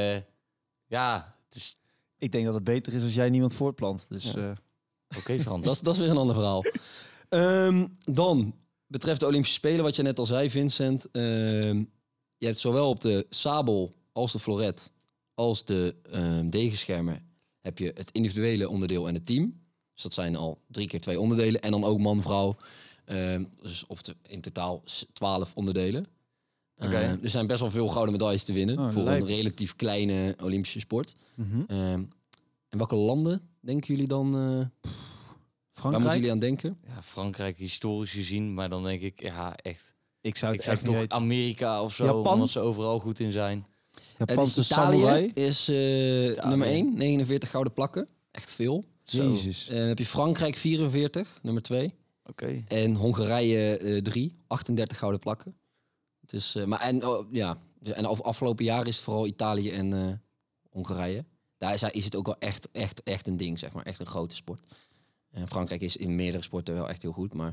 het is... Ik denk dat het beter is als jij niemand voortplant. Dus Oké, Frans. Dat is weer een ander verhaal. Dan, betreft de Olympische Spelen, wat je net al zei, Vincent. Je hebt zowel op de sabel als de floret als de degenschermen heb je het individuele onderdeel en het team. Dus dat zijn al 3 keer 2 onderdelen. En dan ook man-vrouw. Dus in totaal 12 onderdelen. Oké. Er zijn best wel veel gouden medailles te winnen. Oh, voor leuk. een relatief kleine Olympische sport. En welke landen denken jullie dan... waar moeten Frankrijk? jullie aan denken? Ja, Frankrijk historisch gezien, maar dan denk ik, echt... Ik zou Ik het zeg echt niet toch weten. Amerika of zo, Japan? omdat ze overal goed in zijn. Japanse Italië samurai. is nummer 1, 49 gouden plakken. Echt veel. Jezus. Dan heb je Frankrijk 44, nummer 2. Oké. En Hongarije 3, 38 gouden plakken. Dus, en afgelopen jaar is het vooral Italië en Hongarije. Daar is het ook wel echt een ding, zeg maar. Echt een grote sport. Frankrijk is in meerdere sporten wel echt heel goed, maar...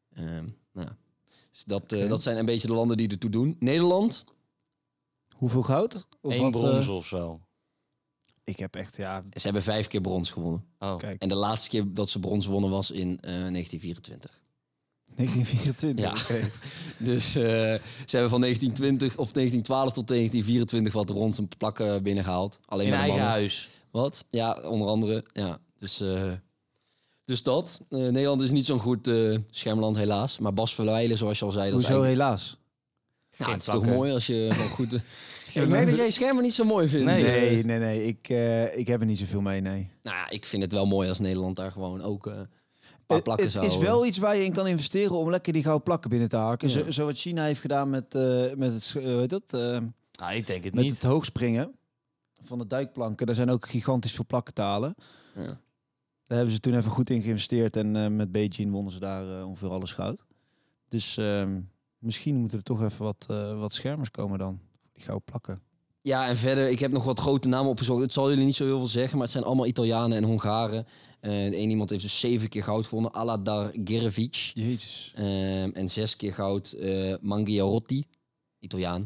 Dus dat zijn een beetje de landen die ertoe doen. Nederland, Hoeveel goud? Of 1 wat, brons of zo. ik heb echt, ze hebben 5 keer brons gewonnen. Oh. Kijk, En de laatste keer dat ze brons wonnen was in 1924. 1924. Ja. Oké. Dus ze hebben van 1920 of 1912 tot 1924 wat rond een plakken binnengehaald. Alleen In maar de eigen mannen. huis. Wat? Ja, onder andere. Ja. Dus Dus dat. Nederland is niet zo'n goed schermland helaas. Maar Bas Verwijlen, zoals je al zei... Dat is Hoezo eigenlijk... helaas? Nou, het is plakken. toch mooi als je wel goed... ik merk dat jij schermen niet zo mooi vindt. Nee. Ik heb er niet zoveel mee, nee. Nou ja, ik vind het wel mooi als Nederland daar gewoon ook een paar plakken Het zou... is wel iets waar je in kan investeren om lekker die gouden plakken binnen te haken. Ja. Zo wat China heeft gedaan met het, hoe heet dat? Nou, ik denk het Met niet. het hoogspringen van de duikplanken. Daar zijn ook gigantisch veel plakken te halen. Ja. Daar hebben ze toen even goed in geïnvesteerd. En met Beijing wonnen ze daar ongeveer alles goud. Dus misschien moeten er toch even wat schermers komen dan. Die gouden plakken. Ja, en verder, ik heb nog wat grote namen opgezocht. Het zal jullie niet zo heel veel zeggen, maar het zijn allemaal Italianen en Hongaren. Eén iemand heeft dus 7 keer goud gewonnen, Aladar Gerevic. Jezus. En 6 keer goud, Mangiarotti, Italiaan.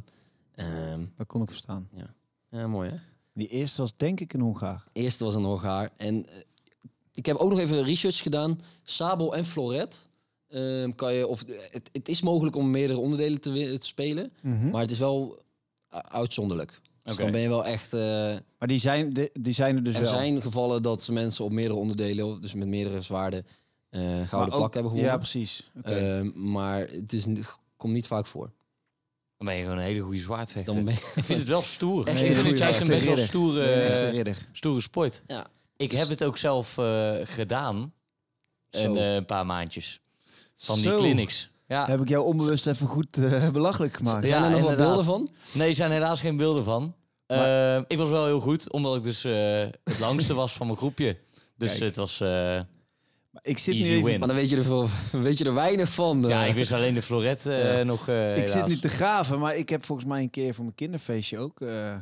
Dat kon ik verstaan. Ja, mooi hè? Die eerste was denk ik een Hongaar. Eerste was een Hongaar. En ik heb ook nog even research gedaan. Sabel en floret. Kan je, of, het is mogelijk om meerdere onderdelen te spelen. Maar het is wel uitzonderlijk. Dus Oké. dan ben je wel echt... Maar die zijn er dus er wel. zijn gevallen dat mensen op meerdere onderdelen, dus met meerdere zwaarden, gouden Maar ook- plak hebben gewonnen. Ja, precies. Oké. Maar het komt niet vaak voor. Dan ben je gewoon een hele goede zwaardvechter. Dan ben je... Ik vind het wel stoer. Echt Ik een vind het goede juist een best wel ridder. Echt een ridder. stoere sport. Ja. Ik Dus- heb het ook zelf gedaan. Zo. Een paar maandjes. Van die Zo. clinics. Ja. Heb ik jou onbewust even goed belachelijk gemaakt. Zijn er nog wat inderdaad. beelden van? Nee, er zijn helaas geen beelden van. Ik was wel heel goed, omdat ik dus het langste was van mijn groepje. Dus Kijk. het was... Maar ik zit Easy nu even, win. Maar dan weet je er weinig van. ja, ik wist alleen de floret nog ik zit helaas. nu te graven, maar ik heb volgens mij een keer voor mijn kinderfeestje ook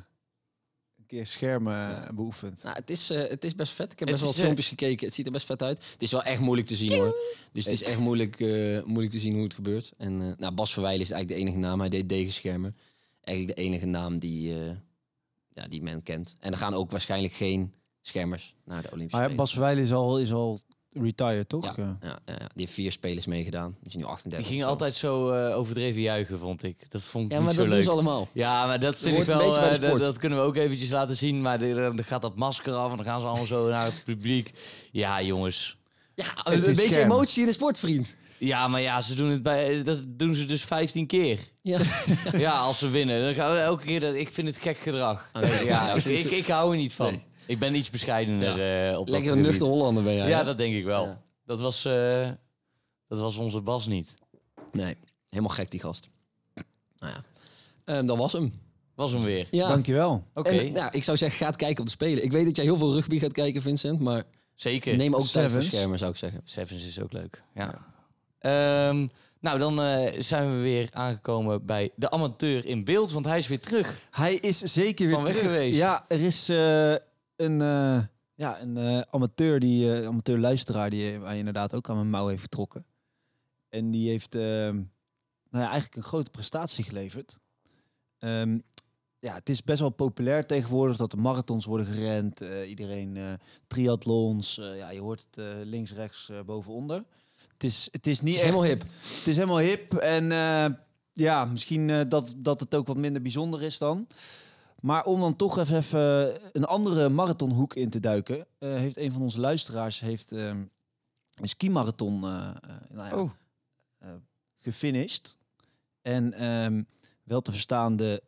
een keer schermen beoefend. Nou, het is best vet. Ik heb Het best wel is, filmpjes gekeken. Het ziet er best vet uit. Het is wel echt moeilijk te zien hoor. Dus het is echt moeilijk te zien hoe het gebeurt. En Bas Verwijlen is eigenlijk de enige naam. Hij deed degenschermen. Eigenlijk de enige naam die men kent. En er gaan ook waarschijnlijk geen schermers naar de Olympische Maar Spelen. Bas Verwijlen is al retired, toch? Ja, die heeft 4 spelers meegedaan. Die is nu 38. Die gingen of zo. altijd zo overdreven juichen, vond ik. Dat vond ik Ja, niet maar zo dat leuk. doen ze allemaal. Ja, maar dat vind ik hoort een wel... beetje bij de sport. dat kunnen we ook eventjes laten zien. Maar dan gaat dat masker af en dan gaan ze allemaal zo naar het publiek. Ja, jongens. Ja, Het een is beetje scherm. emotie in de sport, vriend. Ja, maar ja, dat doen ze dus 15 keer. Ja. Ja, als ze winnen. Dan gaan we elke keer ik vind het gek gedrag. Ja, ik hou er niet van. Nee. Ik ben iets bescheidener op dat Lekker een gebied. nuchter Hollander ben jij. Ja, hè? dat denk ik wel. Ja. Dat was onze Bas niet. Nee, helemaal gek die gast. Nou ja, dat was hem. Was hem weer. Ja. Dankjewel. Oké, En, ja, ik zou zeggen, ga het kijken op de Spelen. Ik weet dat jij heel veel rugby gaat kijken, Vincent. Maar zeker. neem ook tijd voor Sevens. schermen, zou ik zeggen. Sevens is ook leuk. Ja. Nou, dan zijn we weer aangekomen bij de amateur in beeld, want hij is weer terug. Hij is zeker weer Van weg terug. geweest. Ja, er is een amateur luisteraar die mij inderdaad ook aan mijn mouw heeft getrokken. En die heeft eigenlijk een grote prestatie geleverd. Het is best wel populair tegenwoordig dat er marathons worden gerend. Iedereen triathlons. Je hoort het links, rechts, boven, onder. Het is niet Het is helemaal echt- hip. Het is helemaal hip. En misschien dat het ook wat minder bijzonder is dan. Maar om dan toch even een andere marathonhoek in te duiken, heeft een van onze luisteraars een skimarathon gefinished. En wel te verstaan de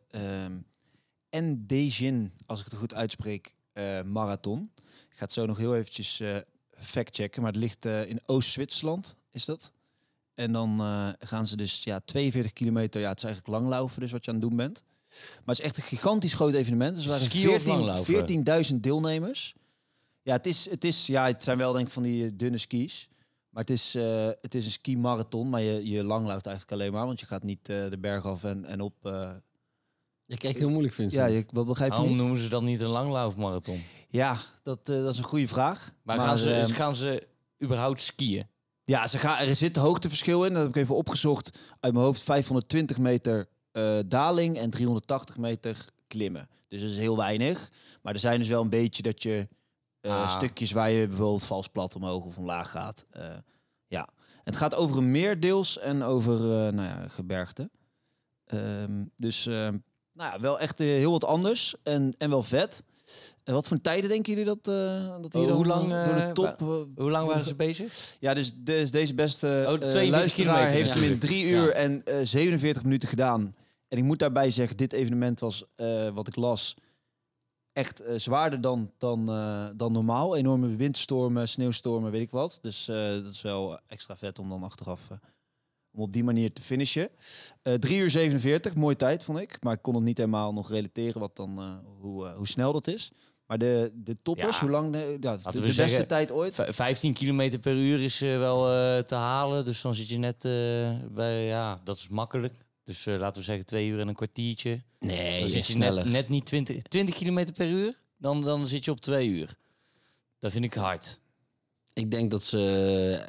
Ndjin, als ik het goed uitspreek, marathon. Ik ga het zo nog heel eventjes factchecken, maar het ligt in Oost-Zwitserland, is dat. En dan gaan ze dus 42 kilometer, het is eigenlijk langlaufen dus wat je aan het doen bent. Maar het is echt een gigantisch groot evenement. Dus er waren Ski of langlaufen? 14.000 deelnemers. Ja, het zijn wel denk ik van die dunne skis. Maar het is een ski-marathon, maar je langlauft eigenlijk alleen maar. Want je gaat niet de berg af en op. Je kijkt heel moeilijk, Vincent. Wat begrijp je Waarom niet? noemen ze dat niet een langlaufmarathon? Ja, dat is een goede vraag. Maar gaan ze überhaupt skiën? Ja, er zit hoogteverschil in. Dat heb ik even opgezocht. Uit mijn hoofd 520 meter daling en 380 meter klimmen. Dus dat is heel weinig. Maar er zijn dus wel een beetje dat je stukjes waar je bijvoorbeeld vals plat omhoog of omlaag gaat. Het gaat over een meer deels en over gebergte. Wel echt heel wat anders en wel vet. Wat voor tijden denken jullie dat hier hoe dan, lang, door de top... Hoe lang waren ze bezig? Ja, dus deze beste 42 luisteraar kilometer heeft hem in natuurlijk. 3 uur en 47 minuten gedaan. En ik moet daarbij zeggen, dit evenement was, wat ik las, echt zwaarder dan normaal. Enorme windstormen, sneeuwstormen, weet ik wat. Dus dat is wel extra vet om dan achteraf... om op die manier te finishen. 3 uur 47, mooie tijd vond ik. Maar ik kon het niet helemaal nog relateren wat dan, hoe snel dat is. Maar de toppers, Ja. hoe lang de beste zeggen, tijd ooit? 15 kilometer per uur is wel te halen. Dus dan zit je net bij... Ja, dat is makkelijk. Dus laten we zeggen 2 uur en een kwartiertje. Nee, Dan zit je sneller. net niet 20 kilometer per uur. Dan zit je op 2 uur. Dat vind ik hard. Ik denk dat ze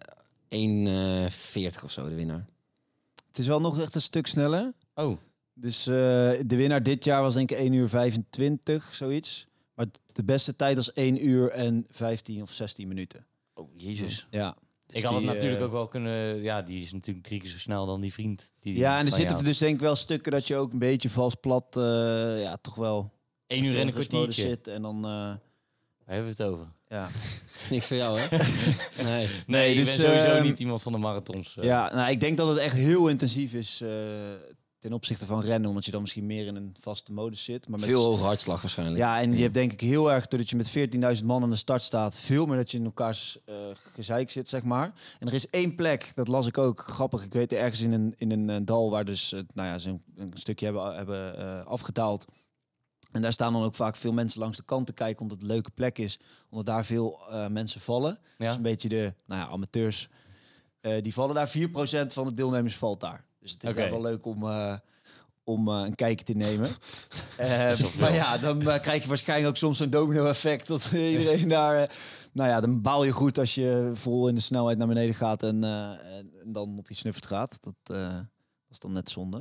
1,40 of zo, de winnaar. Het is wel nog echt een stuk sneller. Oh, Dus de winnaar dit jaar was denk ik 1 uur 25, zoiets. Maar de beste tijd was 1 uur en 15 of 16 minuten. oh jezus. Ja. Dus Ik had het die, natuurlijk ook wel kunnen... Ja, die is natuurlijk 3 keer zo snel dan die vriend. Ja, en er zitten dus denk ik wel stukken dat je ook een beetje vals plat... ja, toch wel... 1 uur en een volgens kwartiertje. zit en dan... Waar hebben we het over? ja. Niks voor jou, hè? Nee. Nee, dus, ik ben sowieso ehm, niet iemand van de marathons. Ja, nou, ik denk dat het echt heel intensief is ten opzichte van rennen. Omdat je dan misschien meer in een vaste modus zit. Maar met Veel hoge hartslag waarschijnlijk. Ja, en je hebt denk ik heel erg, doordat je met 14.000 man aan de start staat, veel meer dat je in elkaars gezeik zit, zeg maar. En er is 1 plek, dat las ik ook, grappig, ik weet ergens in een dal waar dus, nou ja, ze een stukje hebben afgedaald. En daar staan dan ook vaak veel mensen langs de kant te kijken, omdat het een leuke plek is. Omdat daar veel mensen vallen. Ja. Dus een beetje de amateurs, die vallen daar. 4% van de deelnemers valt daar. Dus het is Oké. echt wel leuk om een kijkje te nemen. is wel Maar veel. ja, dan krijg je waarschijnlijk ook soms zo'n domino-effect. Dat iedereen daar... nou ja, dan baal je goed als je vol in de snelheid naar beneden gaat en dan op je snuffert gaat. Dat is dan net zonde.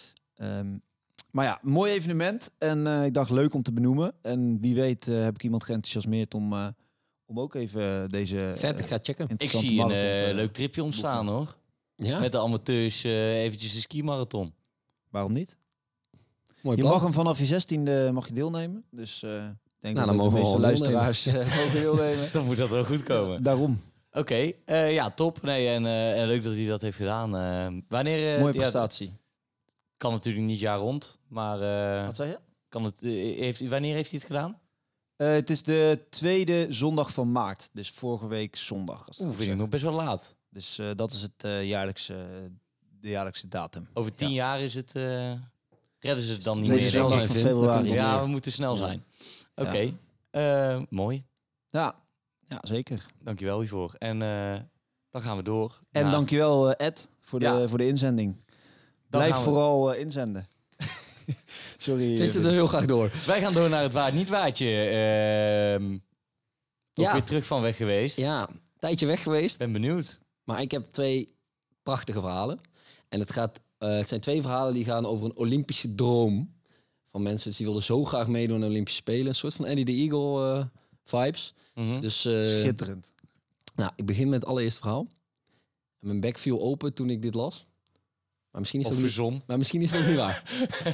Maar ja, mooi evenement. En ik dacht leuk om te benoemen. En wie weet heb ik iemand geenthousiasmeerd om ook even deze... Vet, ik ga checken. Ik interessante zie een marathon te- leuk tripje ontstaan, hoor. Ja, Met de amateurs eventjes een skimarathon. Waarom niet? mooi Je plan. mag hem vanaf je 16e mag je deelnemen. Dus ik denk Nou, dat dan ook de mogen we meeste wel luisteraars mogen deelnemen. Dan moet dat wel goed komen. Daarom. Oké, ja, top. Nee, en leuk dat hij dat heeft gedaan. Wanneer... Mooie ja, prestatie. kan natuurlijk niet jaar rond, maar Wat zei je? kan het, wanneer heeft hij het gedaan? Het is de 2e zondag van maart. Dus vorige week zondag. Als het goed Vind ik zeg. nog best wel laat. Dus dat is het de jaarlijkse datum. Over 10 jaar is het... redden ze het dan niet Tweede meer, snel denk zijn, ik. Vin. Dat februari. komt wel Ja, neer. we moeten snel zijn. Oké, mooi. Ja, zeker. Dankjewel hiervoor. En dan gaan we door. En naar- dankjewel Ed Ja. voor de inzending. Dan Blijf gaan we- vooral inzenden. Sorry. Vindt het er heel graag door. Wij gaan door naar het Waard Niet Waardje. Ook Ja. weer terug van weg geweest. Ja, een tijdje weg geweest. Ben benieuwd. Maar ik heb 2 prachtige verhalen. En het zijn 2 verhalen die gaan over een Olympische droom. Van mensen die wilden zo graag meedoen aan de Olympische Spelen. Een soort van Eddie the Eagle vibes. Mhm. Dus Schitterend. nou, ik begin met het allereerste verhaal. En mijn bek viel open toen ik dit las. Maar misschien is Of dat niet, verzon. maar misschien is dat niet waar.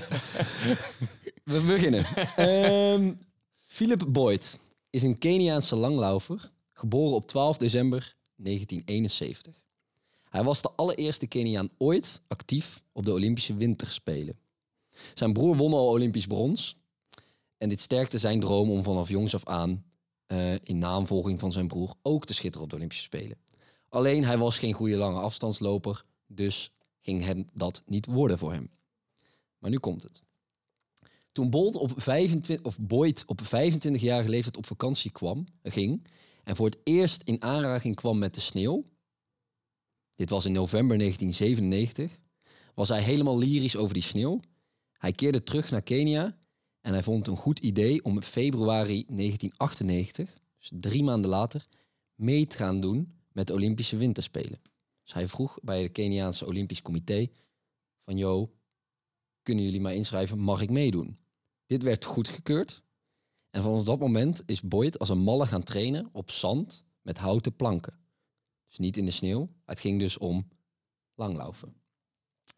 We beginnen. Philip Boyd is een Keniaanse langlaufer, geboren op 12 december 1971. Hij was de allereerste Keniaan ooit actief op de Olympische Winterspelen. Zijn broer won al Olympisch brons. En dit sterkte zijn droom om vanaf jongs af aan, in naamvolging van zijn broer, ook te schitteren op de Olympische Spelen. Alleen hij was geen goede lange afstandsloper, dus ging hem dat niet worden voor hem. Maar nu komt het. Toen Boyd op 25-jarige leeftijd op vakantie ging en voor het eerst in aanraking kwam met de sneeuw, dit was in november 1997, was hij helemaal lyrisch over die sneeuw. Hij keerde terug naar Kenia en hij vond het een goed idee om in februari 1998, dus 3 maanden later, mee te gaan doen met de Olympische Winterspelen. Dus hij vroeg bij het Keniaanse Olympisch Comité van, yo, kunnen jullie mij inschrijven, mag ik meedoen? Dit werd goedgekeurd en vanaf dat moment is Boyd als een malle gaan trainen op zand met houten planken. Dus niet in de sneeuw. Het ging dus om langlaufen.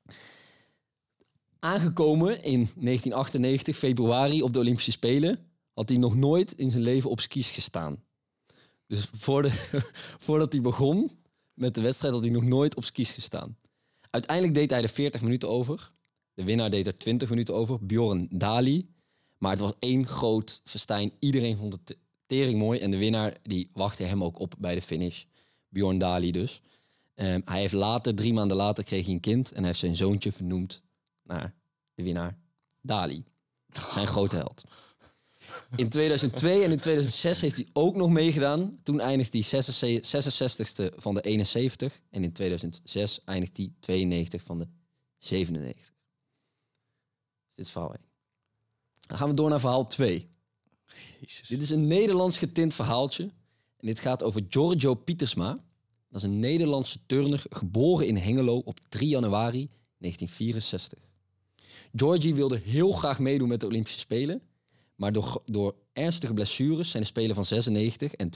Aangekomen in 1998, februari, op de Olympische Spelen, had hij nog nooit in zijn leven op skis gestaan. Dus voordat hij begon met de wedstrijd had hij nog nooit op skis gestaan. Uiteindelijk deed hij er 40 minuten over. De winnaar deed er 20 minuten over, Bjorn Dali. Maar het was één groot festijn. Iedereen vond het tering mooi. En de winnaar die wachtte hem ook op bij de finish. Bjorn Dali dus. Hij heeft later, 3 maanden later, kreeg hij een kind. En hij heeft zijn zoontje vernoemd naar de winnaar Dali. Zijn grote held. In 2002 en in 2006 heeft hij ook nog meegedaan. Toen eindigde hij 66ste van de 71. En in 2006 eindigt hij 92 van de 97. Dus dit is verhaal 1. Dan gaan we door naar verhaal 2. Jezus. Dit is een Nederlands getint verhaaltje. En dit gaat over Giorgio Pietersma. Dat is een Nederlandse turner geboren in Hengelo op 3 januari 1964. Giorgi wilde heel graag meedoen met de Olympische Spelen. Maar door ernstige blessures zijn de Spelen van 96 en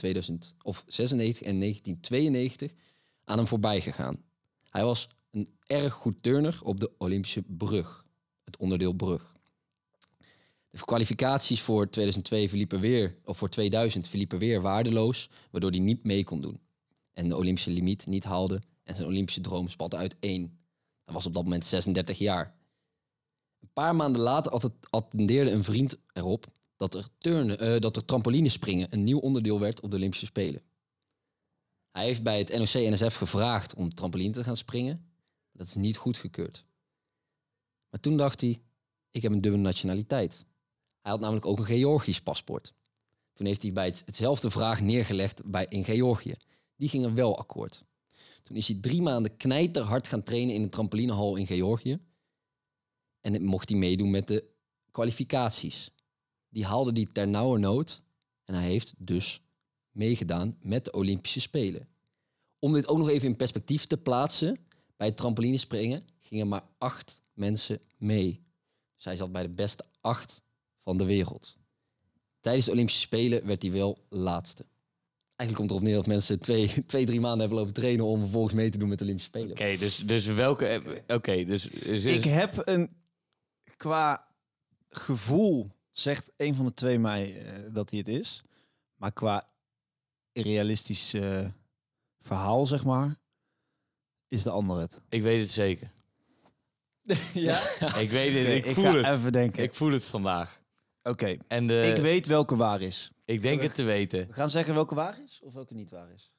1992 aan hem voorbij gegaan. Hij was een erg goed turner op de Olympische brug. Het onderdeel brug. De kwalificaties voor 2002 voor 2000 verliepen weer waardeloos, waardoor hij niet mee kon doen. En de Olympische limiet niet haalde en zijn Olympische droom spatte uiteen. Hij was op dat moment 36 jaar. Een paar maanden later attendeerde een vriend erop dat er trampolinespringen een nieuw onderdeel werd op de Olympische Spelen. Hij heeft bij het NOC-NSF gevraagd om trampoline te gaan springen. Dat is niet goedgekeurd. Maar toen dacht hij, ik heb een dubbele nationaliteit. Hij had namelijk ook een Georgisch paspoort. Toen heeft hij bij hetzelfde vraag neergelegd in Georgië. Die ging er wel akkoord. Toen is hij 3 maanden knijterhard gaan trainen in een trampolinehal in Georgië. En mocht hij meedoen met de kwalificaties. Die haalde hij ternauwernood. En hij heeft dus meegedaan met de Olympische Spelen. Om dit ook nog even in perspectief te plaatsen. Bij het trampolinespringen gingen maar 8 mensen mee. Dus hij zat bij de beste 8 van de wereld. Tijdens de Olympische Spelen werd hij wel laatste. Eigenlijk komt erop neer dat mensen 2-3 maanden hebben lopen trainen om vervolgens mee te doen met de Olympische Spelen. Oké, dus welke... Ik heb qua gevoel, zegt een van de 2 mij dat hij het is. Maar qua realistisch verhaal, zeg maar, is de ander het. Ik weet het zeker. Ja? Ik weet het, ik voel ga het. even denken. Ik voel het vandaag. Oké, En ik weet welke waar is. Ik denk het te weten. We gaan zeggen welke waar is of welke niet waar is.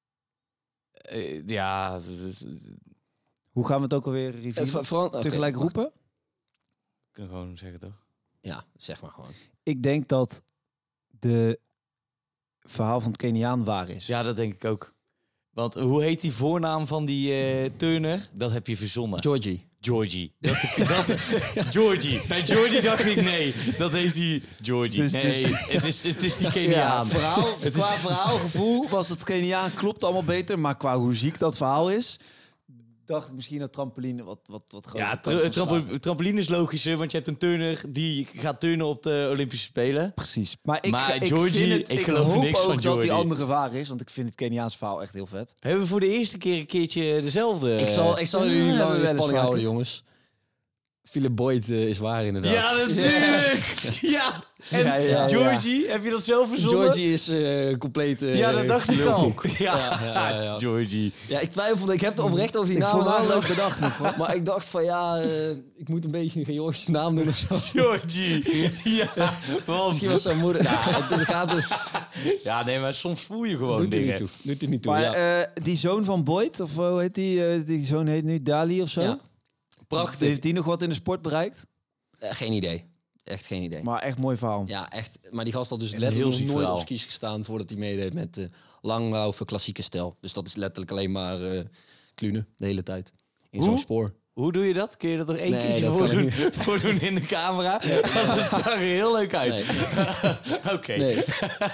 Ja. Hoe gaan we het ook alweer reviewen? Tegelijk roepen? Ik kan gewoon zeggen toch? Ja, zeg maar gewoon. Ik denk dat de verhaal van het Keniaan waar is. Ja, dat denk ik ook. Want hoe heet die voornaam van die turner? Dat heb je verzonnen. Giorgi. Georgie. Bij Georgie dacht ik nee. Dat heet die Georgie. Dus, nee, het is die Keniaan. Qua verhaalgevoel was het Keniaan klopt allemaal beter. Maar qua hoe ziek dat verhaal is, dacht ik misschien dat trampoline wat groter. Ja, trampoline is logischer, want je hebt een turner die gaat turnen op de Olympische Spelen. Precies. Maar Georgie, ik geloof hoop niks ook van dat Georgie. die andere waar is, want ik vind het Keniaans verhaal echt heel vet. Hebben we voor de eerste keer een keertje dezelfde... Ik zal jullie hebben we lang wel in eens spanning vaker. houden, jongens. Philip Boyd is waar inderdaad. Ja, natuurlijk! Ja! En Georgie, heb je dat zelf verzonnen? Georgie is compleet ja, dat dacht ik al. Ja. Georgie. Ja, ik twijfelde. Ik heb het oprecht over die Ik naam vond het wel nagedacht. leuk bedacht nog, hoor. Maar ik dacht van ik moet een beetje een Georgische naam doen of zo. Georgie. Ja, want... Misschien was zijn moeder... het gaat dus... Ja, nee, maar soms voel je gewoon Doet hij dingen. niet toe. Doet hij niet toe, Maar die zoon van Boyd, of hoe heet die? Die zoon heet nu Dali of zo? Ja. Prachtig. Heeft die nog wat in de sport bereikt? Geen idee. Echt geen idee. Maar echt mooi verhaal. Ja, echt. Maar die gast had dus Een letterlijk heel nog ziek nooit verhaal. op skis gestaan voordat hij meedeed met de langlaufen klassieke stijl. Dus dat is letterlijk alleen maar klunen de hele tijd. In zo'n spoor. Hoe doe je dat? Kun je dat nog één Nee, keertje dat kan ik voordoen in de camera? Want het zag er heel leuk uit. Nee. Oké. Nee.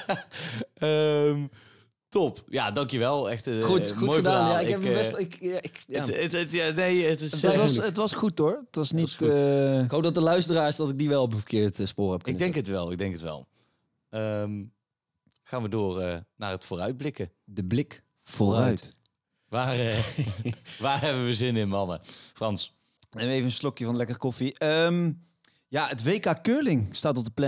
Top. Ja, dankjewel. Echt Goed mooi gedaan. verhaal. Ja, ik heb mijn best... Het is... Het was goed hoor. Het was niet... goed. Ik hoop dat de luisteraars dat ik die wel op een verkeerd spoor heb Ik kunnen denk het wel. Gaan we door naar het vooruitblikken. zetten. De blik vooruit. Waar hebben we zin in, mannen? Frans. Neem even een slokje van lekker koffie. Ja, het WK Curling staat op de planning.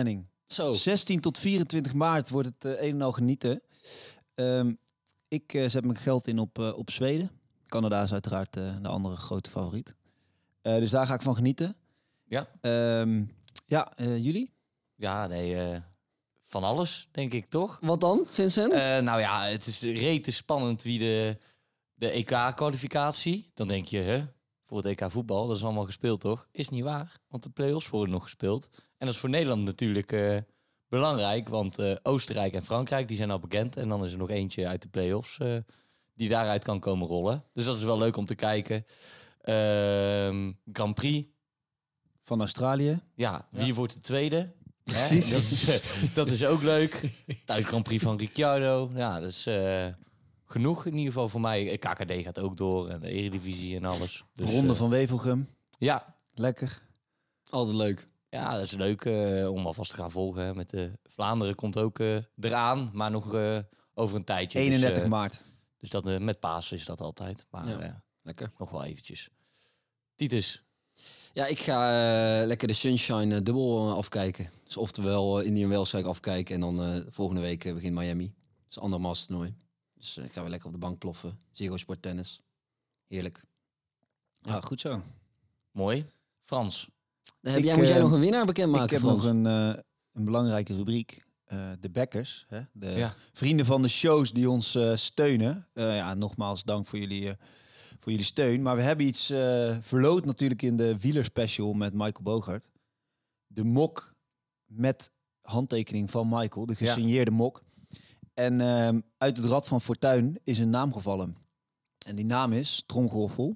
Zo. 16 tot 24 maart wordt het een en al genieten. Ik zet mijn geld in op Zweden. Canada is uiteraard de andere grote favoriet. Dus daar ga ik van genieten. Ja. Jullie? Ja, nee, van alles, denk ik, toch? Wat dan, Vincent? Nou ja, het is rete spannend wie de EK-kwalificatie. Dan denk je, hè, voor het EK voetbal, dat is allemaal gespeeld, toch? Is niet waar, want de play-offs worden nog gespeeld. En dat is voor Nederland natuurlijk belangrijk, want Oostenrijk en Frankrijk, die zijn al bekend. En dan is er nog eentje uit de play-offs die daaruit kan komen rollen. Dus dat is wel leuk om te kijken. Grand Prix. Van Australië. Ja, wie wordt de tweede? Precies. Dat is ook leuk. Thuis Grand Prix van Ricciardo. Ja, dat is genoeg in ieder geval voor mij. KKD gaat ook door en de Eredivisie en alles. Dus, Ronde van Wevelgem. Ja. Lekker. Altijd leuk. Ja, dat is leuk om alvast te gaan volgen. Hè. Met Vlaanderen komt ook eraan, maar nog over een tijdje. 31 maart. Dus dat, met Pasen is dat altijd. Maar Lekker. nog wel eventjes. Titus. Ja, ik ga lekker de Sunshine dubbel afkijken. Dus oftewel Indian Wells ga ik afkijken. En dan volgende week begint Miami. Dat is een ander mastertoernooi. Dus ik ga weer lekker op de bank ploffen. Ziggo Sport Tennis. Heerlijk. Ja, goed zo. Mooi. Frans. Moet jij nog een winnaar bekendmaken, Ik heb Frans? nog een belangrijke rubriek. De backers. Hè? De vrienden van de shows die ons steunen. Nogmaals dank voor jullie steun. Maar we hebben iets verloot natuurlijk in de wielerspecial met Michael Bogert. De mok met handtekening van Michael. De gesigneerde mok. En uit het Rad van Fortuin is een naam gevallen. En die naam is, tromgeroffel,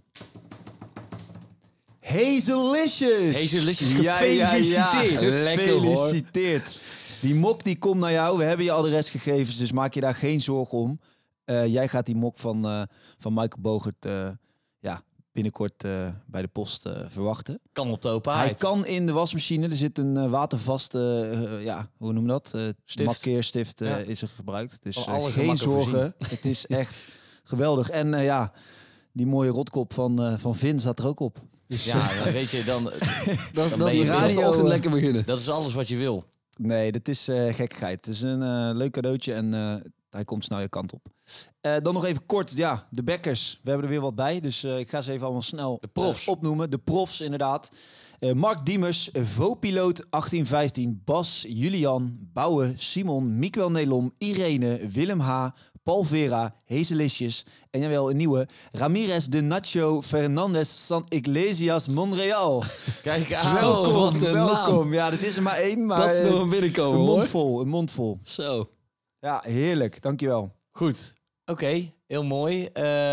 Hazelicious. Hazelicious, gefeliciteerd. Lekker hoor. Gefeliciteerd. Die mok die komt naar jou. We hebben je adresgegevens, dus maak je daar geen zorgen om. Jij gaat die mok van Michael Bogert binnenkort bij de post verwachten. Kan op de openheid. Hij kan in de wasmachine. Er zit een watervaste, hoe noem je dat? Markeerstift is er gebruikt. Dus geen zorgen. Het is echt geweldig. En die mooie rotkop van Vin zat er ook op. Dus, weet je, dan dat is de ochtend lekker beginnen. Dat is alles wat je wil. Nee, dat is gekkigheid. Het is een leuk cadeautje en hij komt snel je kant op. Dan nog even kort, de backers. We hebben er weer wat bij, dus ik ga ze even allemaal snel opnoemen. De profs, inderdaad. Mark Diemers, Vopiloot 1815, Bas, Julian, Bouwe, Simon, Miguel Nelom, Irene, Willem H., Paul Vera, Hazelicious en jawel een nieuwe, Ramirez de Nacho Fernandez San Iglesias Monreal. Kijk aan. Welkom. Naam. Ja, dat is er maar één, maar dat is nog een binnenkomen, een mondvol. Zo. Ja, heerlijk. Dankjewel. Goed. Oké, heel mooi.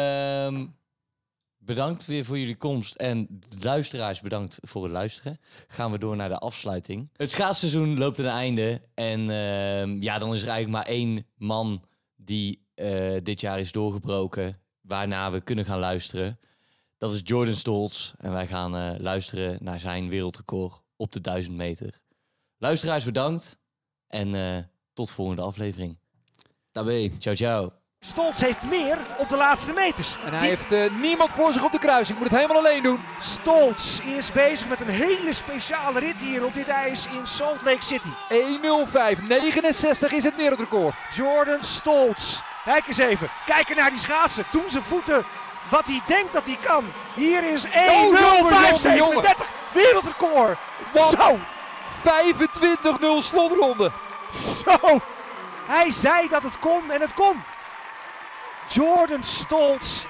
Bedankt weer voor jullie komst. En de luisteraars, bedankt voor het luisteren. Gaan we door naar de afsluiting. Het schaatsseizoen loopt ten einde. En dan is er eigenlijk maar één man die dit jaar is doorgebroken. Waarna we kunnen gaan luisteren. Dat is Jordan Stolz. En wij gaan luisteren naar zijn wereldrecord op de 1000 meter. Luisteraars, bedankt. En tot volgende aflevering. Daarbij. Ciao, ciao. Stolz heeft meer op de laatste meters. En hij heeft niemand voor zich op de kruising. Moet het helemaal alleen doen. Stolz is bezig met een hele speciale rit hier op dit ijs in Salt Lake City. 1:05:69 is het wereldrecord. Jordan Stolz. Kijk eens even. Kijken naar die schaatsen. Doen zijn voeten wat hij denkt dat hij kan. Hier is 1:05:37 wereldrecord. Wat? Zo. 25:0 slotronde. Zo. Hij zei dat het kon en het kon. Jordan Stolz,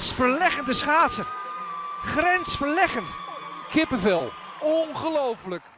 grensverleggende schaatser. Grensverleggend. Kippenvel. Ongelooflijk.